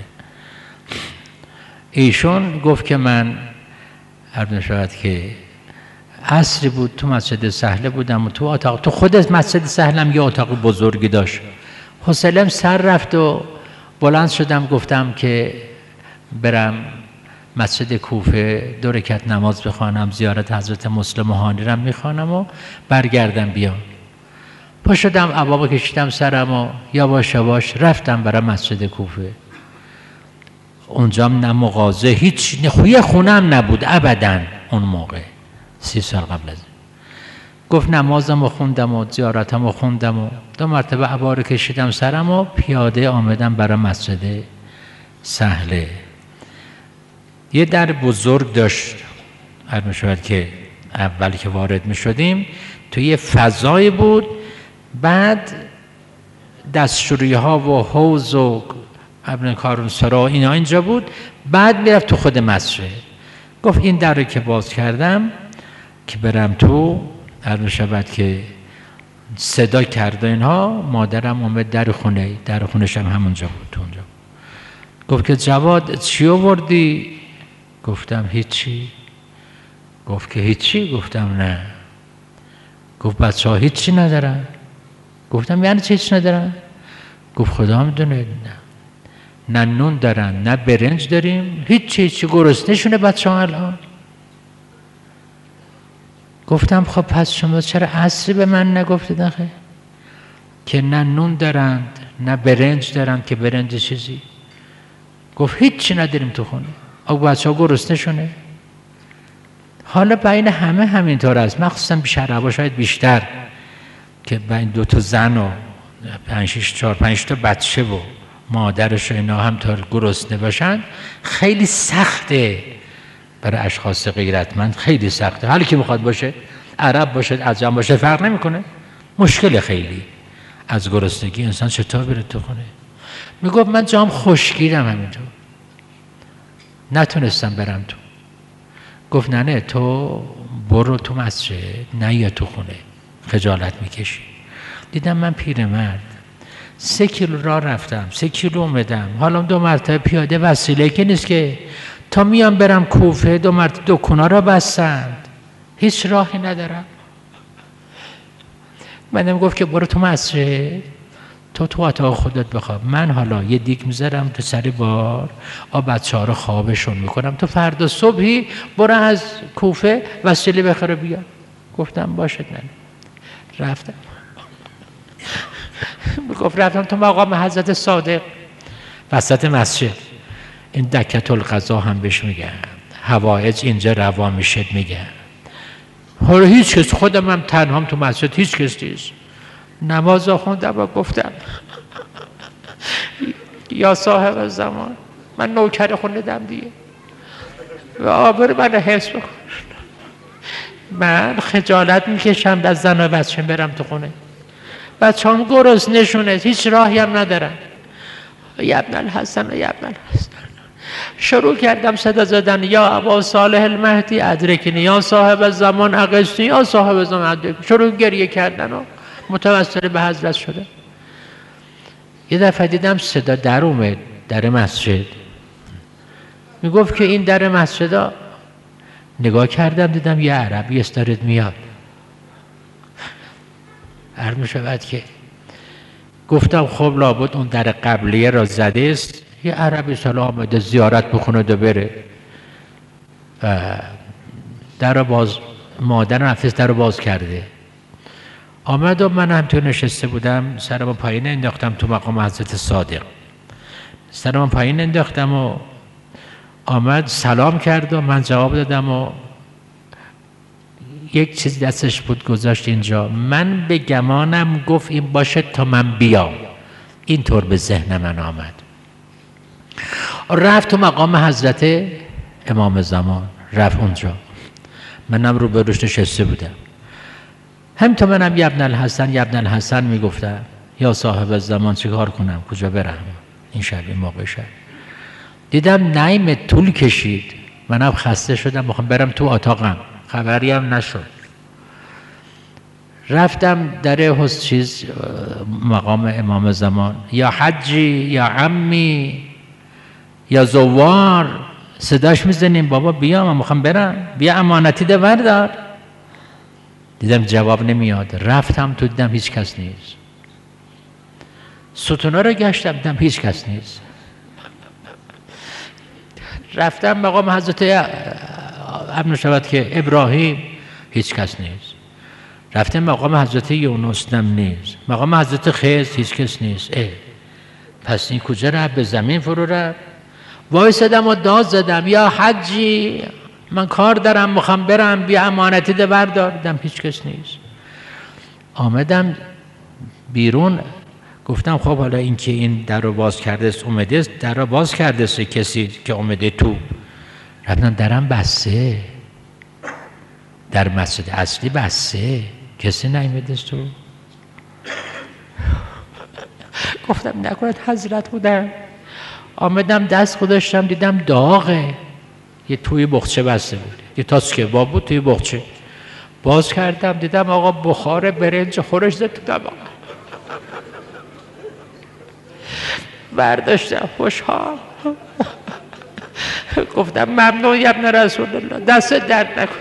ایشون گفت که من عرض می‌شود که عصری بود تو مسجد سهله بودم و تو اتاق، تو خود مسجد سهلم یه اتاق بزرگی داشت. حوصله‌ام سر رفت و بلند شدم گفتم که برم مسجد کوفه 2 رکعت نماز بخوانم، زیارت حضرت مسلم هانی رو میخوانم و برگردم بیام. پا شدم عبا کشیدم سرم و یواش یواش رفتم برای مسجد کوفه. اونجا نه مغازه، هیچ یه خونه هم نبود ابدا اون موقع، 30 سال قبل از این. گفت نمازم رو خوندم و زیارتم رو خوندم و 2 مرتبه عبا رو کشیدم سرم و پیاده آمدم برای مسجد سهله. یه در بزرگ داشت، هر میشود که اولی که وارد می شدیم توی یه فضای بود، بعد دستشویی ها و حوض و ابن کارونسرا اینا اینجا بود. بعد میرفت تو خود مسجد. گفت این در رو که باز کردم که برم تو، عرض می‌شود که صدا کرد و اینها، مادرم اومد در خونش هم همونجا بود، تو اونجا. گفت که جواد چی آوردی؟ گفتم هیچی. گفت که هیچی؟ گفتم نه. گفت بچه ها هیچی ندارن؟ گفتم یعنی چی هیچ ندارن؟ گفت خدا میدونه نه نون دارن نه برنج داریم، هیچی گرسنه‌شونه بچه ها الان. گفتم خب پس شما چرا عصری به من نگفتید آخه که نه نون دارند نه برنج دارند؟ که برنج چیزی؟ گفت هیچی نداریم تو خونه، او بچه ها گرسنه‌شونه. حالا بین همه همینطور است، مخصوصا بیش عربا شاید بیشتر، که بین 2 تا زن و 4-5 تا بچه و مادرش و اینا همطور گرسنه باشن، خیلی سخته برای اشخاص غیرتمند، خیلی سخته. حالی که میخواد باشه عرب باشه عجم باشه فرق نمیکنه، مشکل خیلی از گرسنگی انسان چطور بره تو خونه. میگفت من جام خشکیدم همینطور، نتونستم برم تو. گفت نه تو برو تو مسجد، نه یا تو خونه، خجالت میکشی. دیدم من پیرمرد 3 کیلو راه رفتم، 3 کیلو اومدم، حالا 2 مرتبه پیاده وسیله که نیست که تا میام برم کوفه 2 مرتبه دکونا را بستند، هیچ راهی ندارم. منم گفت که برو تو مسجد، تو اتاق خودت بخواب، من حالا یه دیگ میذارم تو سر بار، بچه ها رو خوابشون میکنم، تو فردا صبحی برو از کوفه وسیله بخره بیا. گفتم باشه. نه رفتم. گفت رفتم تو مقام حضرت صادق وسط مسجد، این دکت القضا هم بهش میگن، حوائج اینجا روا میشه میگن. حالا هیچ کس، خودم هم تنهام تو مسجد، هیچ کس نیست. نماز خوندم و گفتم یا صاحب زمان، من نوکر خوندم دیگه و آبر من حفظ بکن. من خجالت میکشم از زن و بچه برم تو خونه، بچه هم گرسنه‌شونه، هیچ راهی هم ندارن. یا ابن الحسن یا ابن الحسن، شروع کردم صدا زدن یا ابا صالح المهدی ادرکنی، یا صاحب زمان اغثنی، یا صاحب زمان ادرکنی. شروع گریه کردن و متوسل به حضرت شده. یه دفعه دیدم صدا در اومد، در مسجد. میگفت که این در مسجد ها، نگاه کردم دیدم یه عربی است دارد میاد. عرض میشود که گفتم خب لابد اون در قبلیه را زده است، یه عربی سلام آمده زیارت بخونه و بره. در باز، مادر نفس در باز کرده آمد و من هم تو نشسته بودم، سرم پایین انداختم تو مقام حضرت صادق، سرم پایین انداختم و آمد سلام کرد و من جواب دادم و یک چیز دستش بود گذاشت اینجا. من به گمانم گفت این باشه تا من بیام، اینطور به ذهن من آمد. رفت تو مقام حضرت امام زمان، رفت اونجا، منم رو بروش نشسته بودم. هم تا منم یا ابن الحسن یا ابن الحسن میگفتم، یا صاحب زمان چیکار کنم، کجا برم این شب، این موقع شب. دیدم نیم طول کشید، منم خسته شدم، میخوام برم تو اتاقم، خبری هم نشد. رفتم در حوض چیز مقام امام زمان، یا حجی یا عمی یا زوار، صداش میزنیم بابا بیا من میخوام برم، بیا امانتی ده بردار. دیدم جواب نمیاد. رفتم تو دیدم هیچ کس نیست. ستونا رو گشتم دیدم هیچ کس نیست. رفتم مقام حضرت ابن شود که ابراهیم، هیچ کس نیست. رفتم مقام حضرت یونس، دیدم نیست. مقام حضرت خضر، هیچ کس نیست. پس این کجا رفت؟ به زمین فرو رفت. وایسادم و داد زدم یا حجی، من کار دارم میخوام برم، بیا امانتی ده بردار. دیدم هیچ کس نیست. آمدم بیرون، گفتم خب حالا این که این در رو باز کرده است اومده است، در رو باز کرده است کسی که اومده تو. رفتم درم بسته، در مسجد اصلی بسته، کسی نیومده است تو. گفتم نکند حضرت بودن. آمدم دست گذاشتم دیدم داغه، یه توی بخچه بسته بود، یه تاس کباب بود توی بخچه. باز کردم دیدم آقا بخار برنج خورش زد تو دماغم. برداشتم خوشحال. گفتم ممنون ابن رسول الله، دست درد نکن.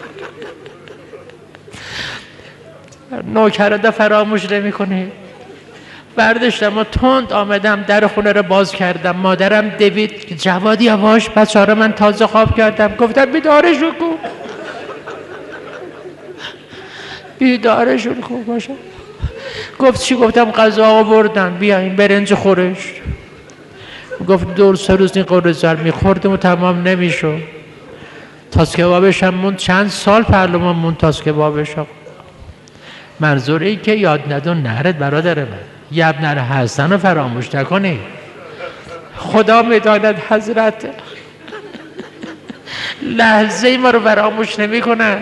نوکرادا فراموش نمی‌کنی. برداشتم و تند آمدم در خونه رو باز کردم. مادرم دوید جواد یواش، بچه‌ها من تازه خواب کردم. گفتم بیدارشون کن، بیدارشون کن باشه. گفت چی؟ گفتم غذا آوردن، بیا این برنج خورش. گفت دور سه روز این قرص میخوردم و تمام نمیشد. تاس کبابش هم موند چند سال پهلوان موند تاس کبابش. منظور این که یاد ندون نهرت برادر من، یه ابن الحسن رو فراموش نکنی. خدا میداند حضرت لحظه ما رو فراموش نمی کنن.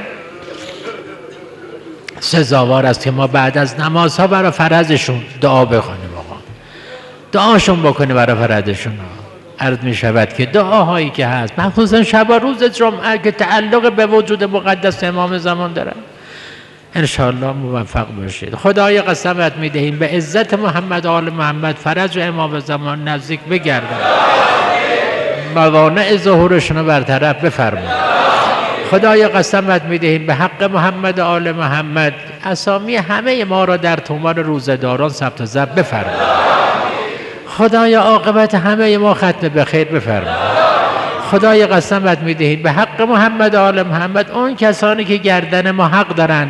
سزاوار است که ما بعد از نمازها برای فرضشون دعا بخونیم. آقا دعاشون بکنیم برای فرضشون. عرض می شود که دعاهایی که هست مخصوصا شب و روز جمعه که تعلق به وجود مقدس امام زمان دارن، انشاءالله موفق باشید. خدای قسمت می دهیم به عزت محمد و آل محمد فرج و امام زمان نزدیک بگردن، موانع ظهورشون رو برطرف بفرمایید. خدای قسمت می دهیم به حق محمد و آل محمد اسامی همه ما را در تومان روزه‌داران ثبت و ضبط بفرمایید. خدای عاقبت همه ما ختم به خیر بفرمایید. خدای قسمت می دهیم به حق محمد و آل محمد اون کسانی که گردن ما حق دارن،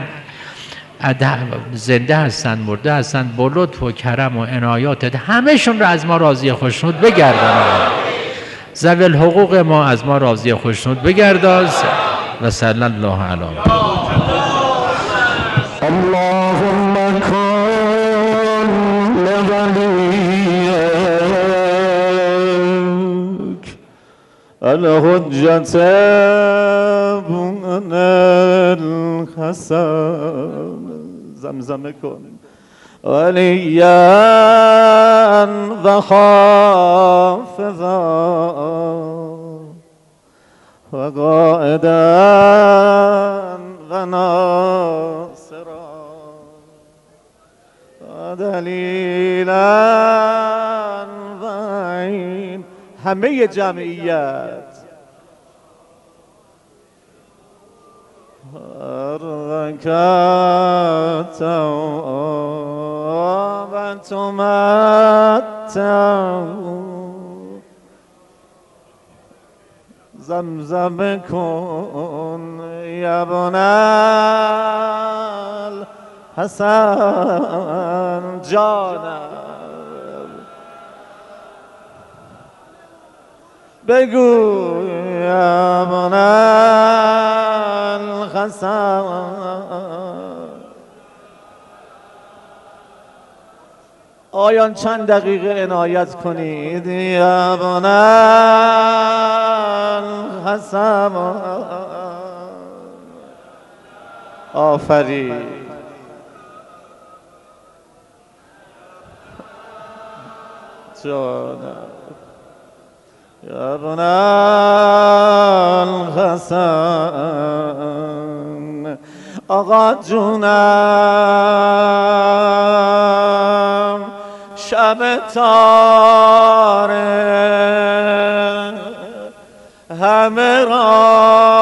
زنده هستند مرده هستند، با لطف و کرم و عنایاتت همهشون رو از ما راضی خوشنود بگردان. ذوی الحقوق ما از ما راضی خوشنود بگردان. و صلی الله علی اللهم کن لولیک الحجة ابن الحسن زمزمه کن ولیا و حافظا و قائدا و ناصرا و دلیلا و عین. همه جمعیت حرکت و تمتع زمزم کن یا ابن الحسن جانم. بگو یا ابن الحسن. آیان چند دقیقه عنایت کنید. یا ابن الحسن. آفرین. جانم یا ابن الحسن. آقا جونم شب تاره همه را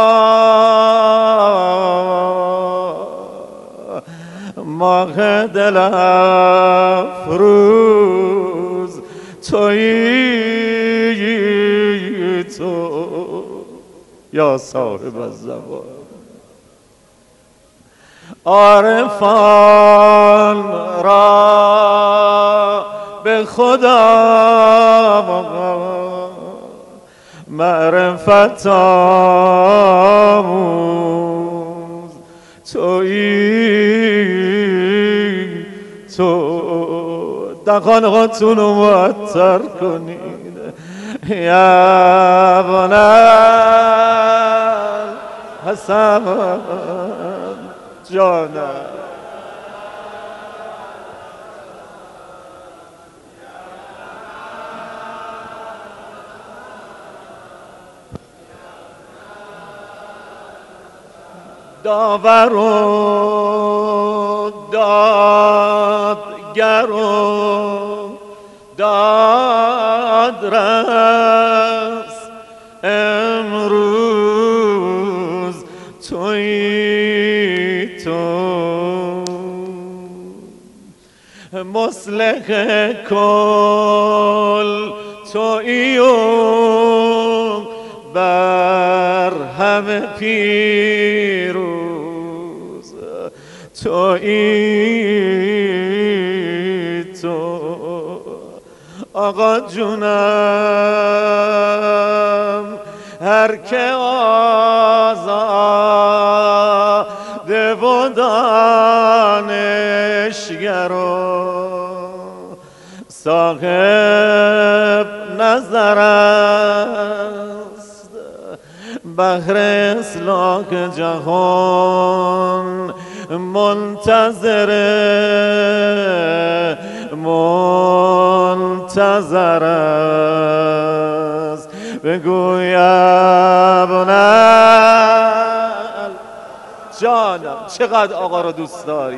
ماه دل افروز تویی تو یا صاحب الزمان. عارفان را به خدا معرفت آموز تویی تو. دهانتون رو معطر کنید. یا ابن الحسن جانم. داور و دادگر و دادرس امروز تویی تو مصلح کل تویی و بر همه پیروز تویی تو آقا جونم هر که آزاده و دانشگر و صاحب نظر است بهر اصلاح جهان منتظر است بگویم جانم چقدر آقا رو دوست داری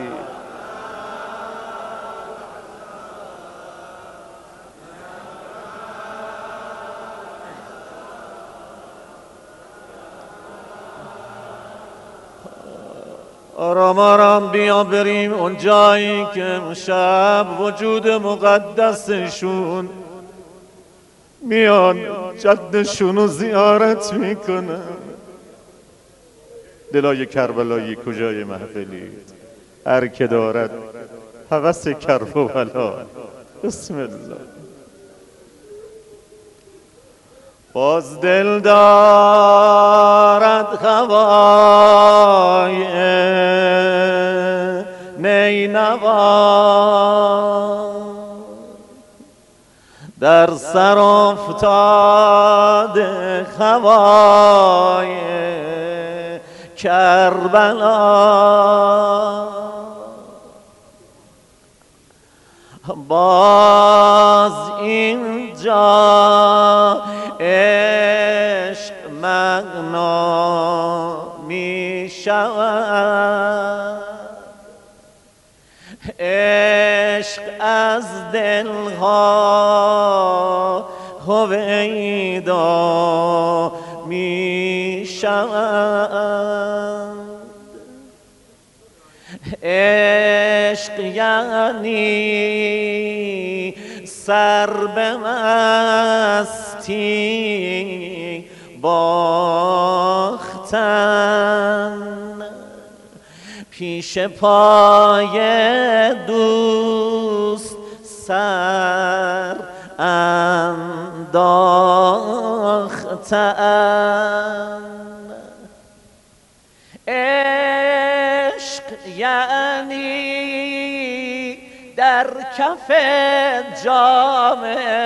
آرام آرام بیا بریم اون جایی که شب وجود مقدسشون میان جدشون رو زیارت میکنن دلای کربلایی کجای محفلی هر که دارد هوس کرب و بلا بسم الله باز دل دارد هوای نینوا در سر افتاده هوای کربلا باز اینجا عشق مغنا می شود عشق از دلها هویدا می شود عشق یعنی سر به مستی باختن پیش پای دوست سر انداختن عشق یعنی در کف جام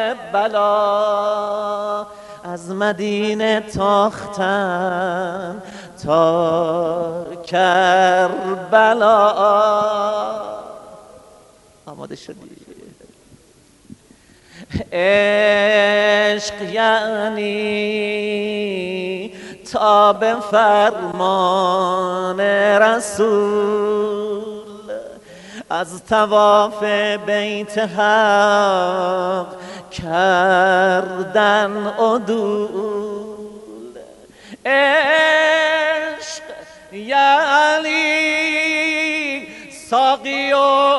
بلا از مدینه تاختن تا کربلا آماده شدی عشق یعنی تا به فرمان رسول از طواف بیت حق کردن عدول عشق یعنی ساقی و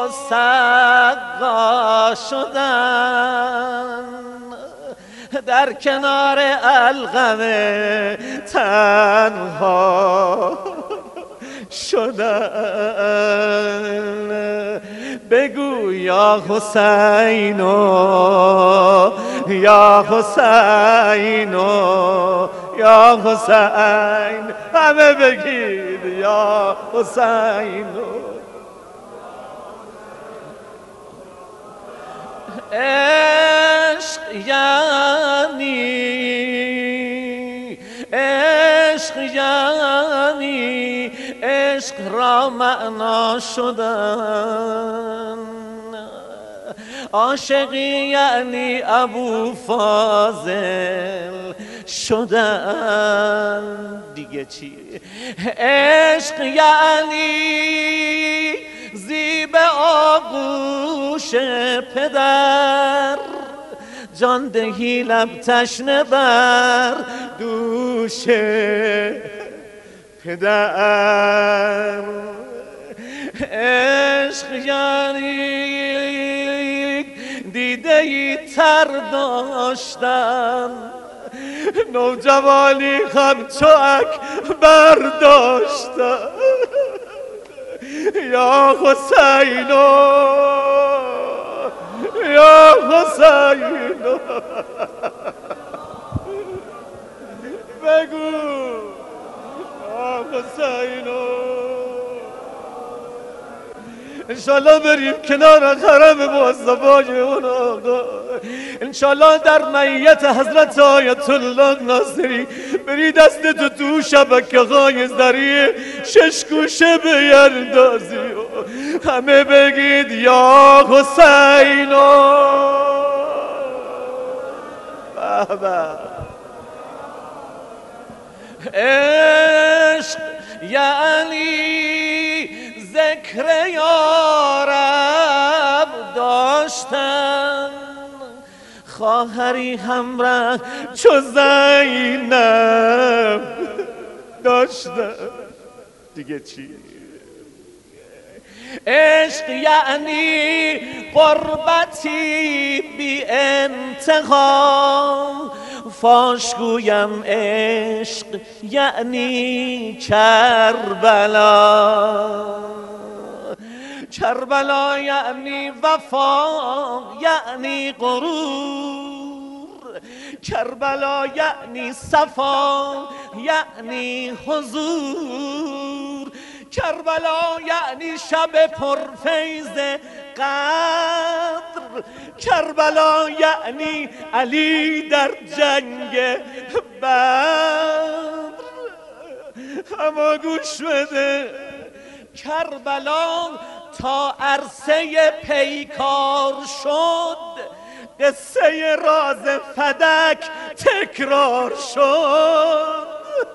سقا شدن در کنار القمه تنها شدن بگو یا حسینو یا حسینو یا حسین همه بگید یا حسینو عشق یعنی عشق را معنا شدن عاشقی یعنی ابو فاضل شدن. دیگه چی؟ عشق یعنی زیب آغوش پدر، جان دهی لب تشنه بر دوش پدر. عشق یعنی دیده ای تر داشتن، نوجوانی همچو اکبر داشتن. یا حسینو یا حسینو بگو یا حسینو. انشالله بریم کنار حرم مصطفی اون آقا، انشالله در میت حضرت آیت الله ناصری بری دست تو شبکه های زری شش گوشه بیندازی و همه بگید یا حسینو. بابا عشق یعنی ذکر یارب داشتن، خواهری همراه چو زینب داشتن. دیگه چی؟ عشق یعنی قربتی بی انتها، فاش گویم عشق یعنی کربلا. کربلا یعنی وفا یعنی غرور، کربلا یعنی صفا یعنی حضور، کربلا یعنی شب پرفیض قدر، کربلا یعنی علی در جنگ بدر. اما گوش بده، کربلا تا عرصه پیکار شد، قصه راز فدک تکرار شد.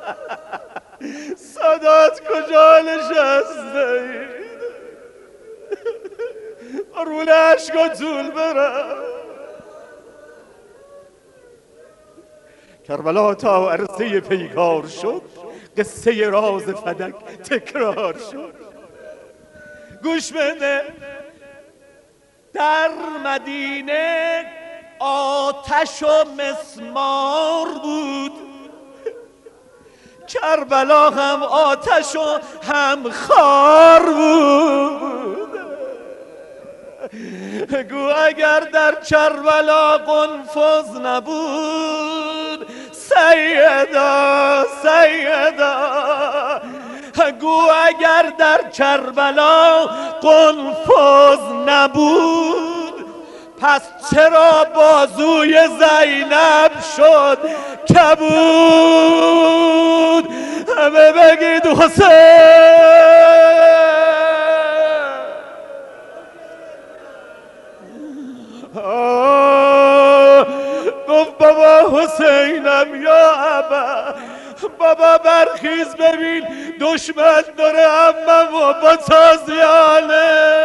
سادات کجا نشسته رول عشق و طول برم. کربلا تا عرصه پیکار شد، قصه راز فدک تکرار شد. گوش بده، در مدینه آتش و مسمار بود، کربلا هم آتش و هم خار بود. گو اگر در کربلا قنفذ نبود، سیدا سیدا، گو اگر در کربلا قنفذ نبود، پس چرا بازوی زینب شد کبود؟ همه بگید حسین. گفت بابا حسینم یا ابا، بابا برخیز ببین دشمن داره عمم و با تازیانه.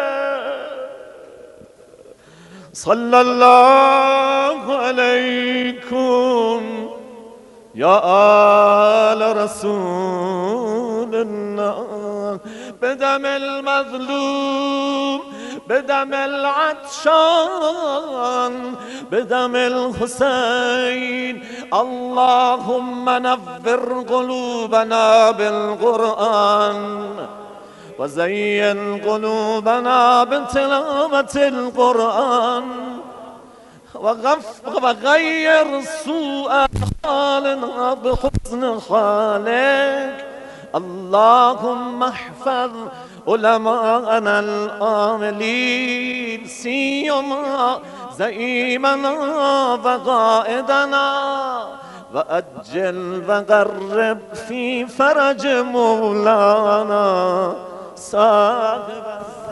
صلی الله علیکم یا آل رسول الله، بدم المظلوم بدم العطشان بدم الحسين. اللهم نور قلوبنا بالقرآن وزين قلوبنا بتلاوة القرآن وغير سوء حالنا بحسن حالك. اللهم احفظ علماءنا العاملين سيما زعيمنا وقائدنا، وأجل وقرب في فرج مولانا صاحب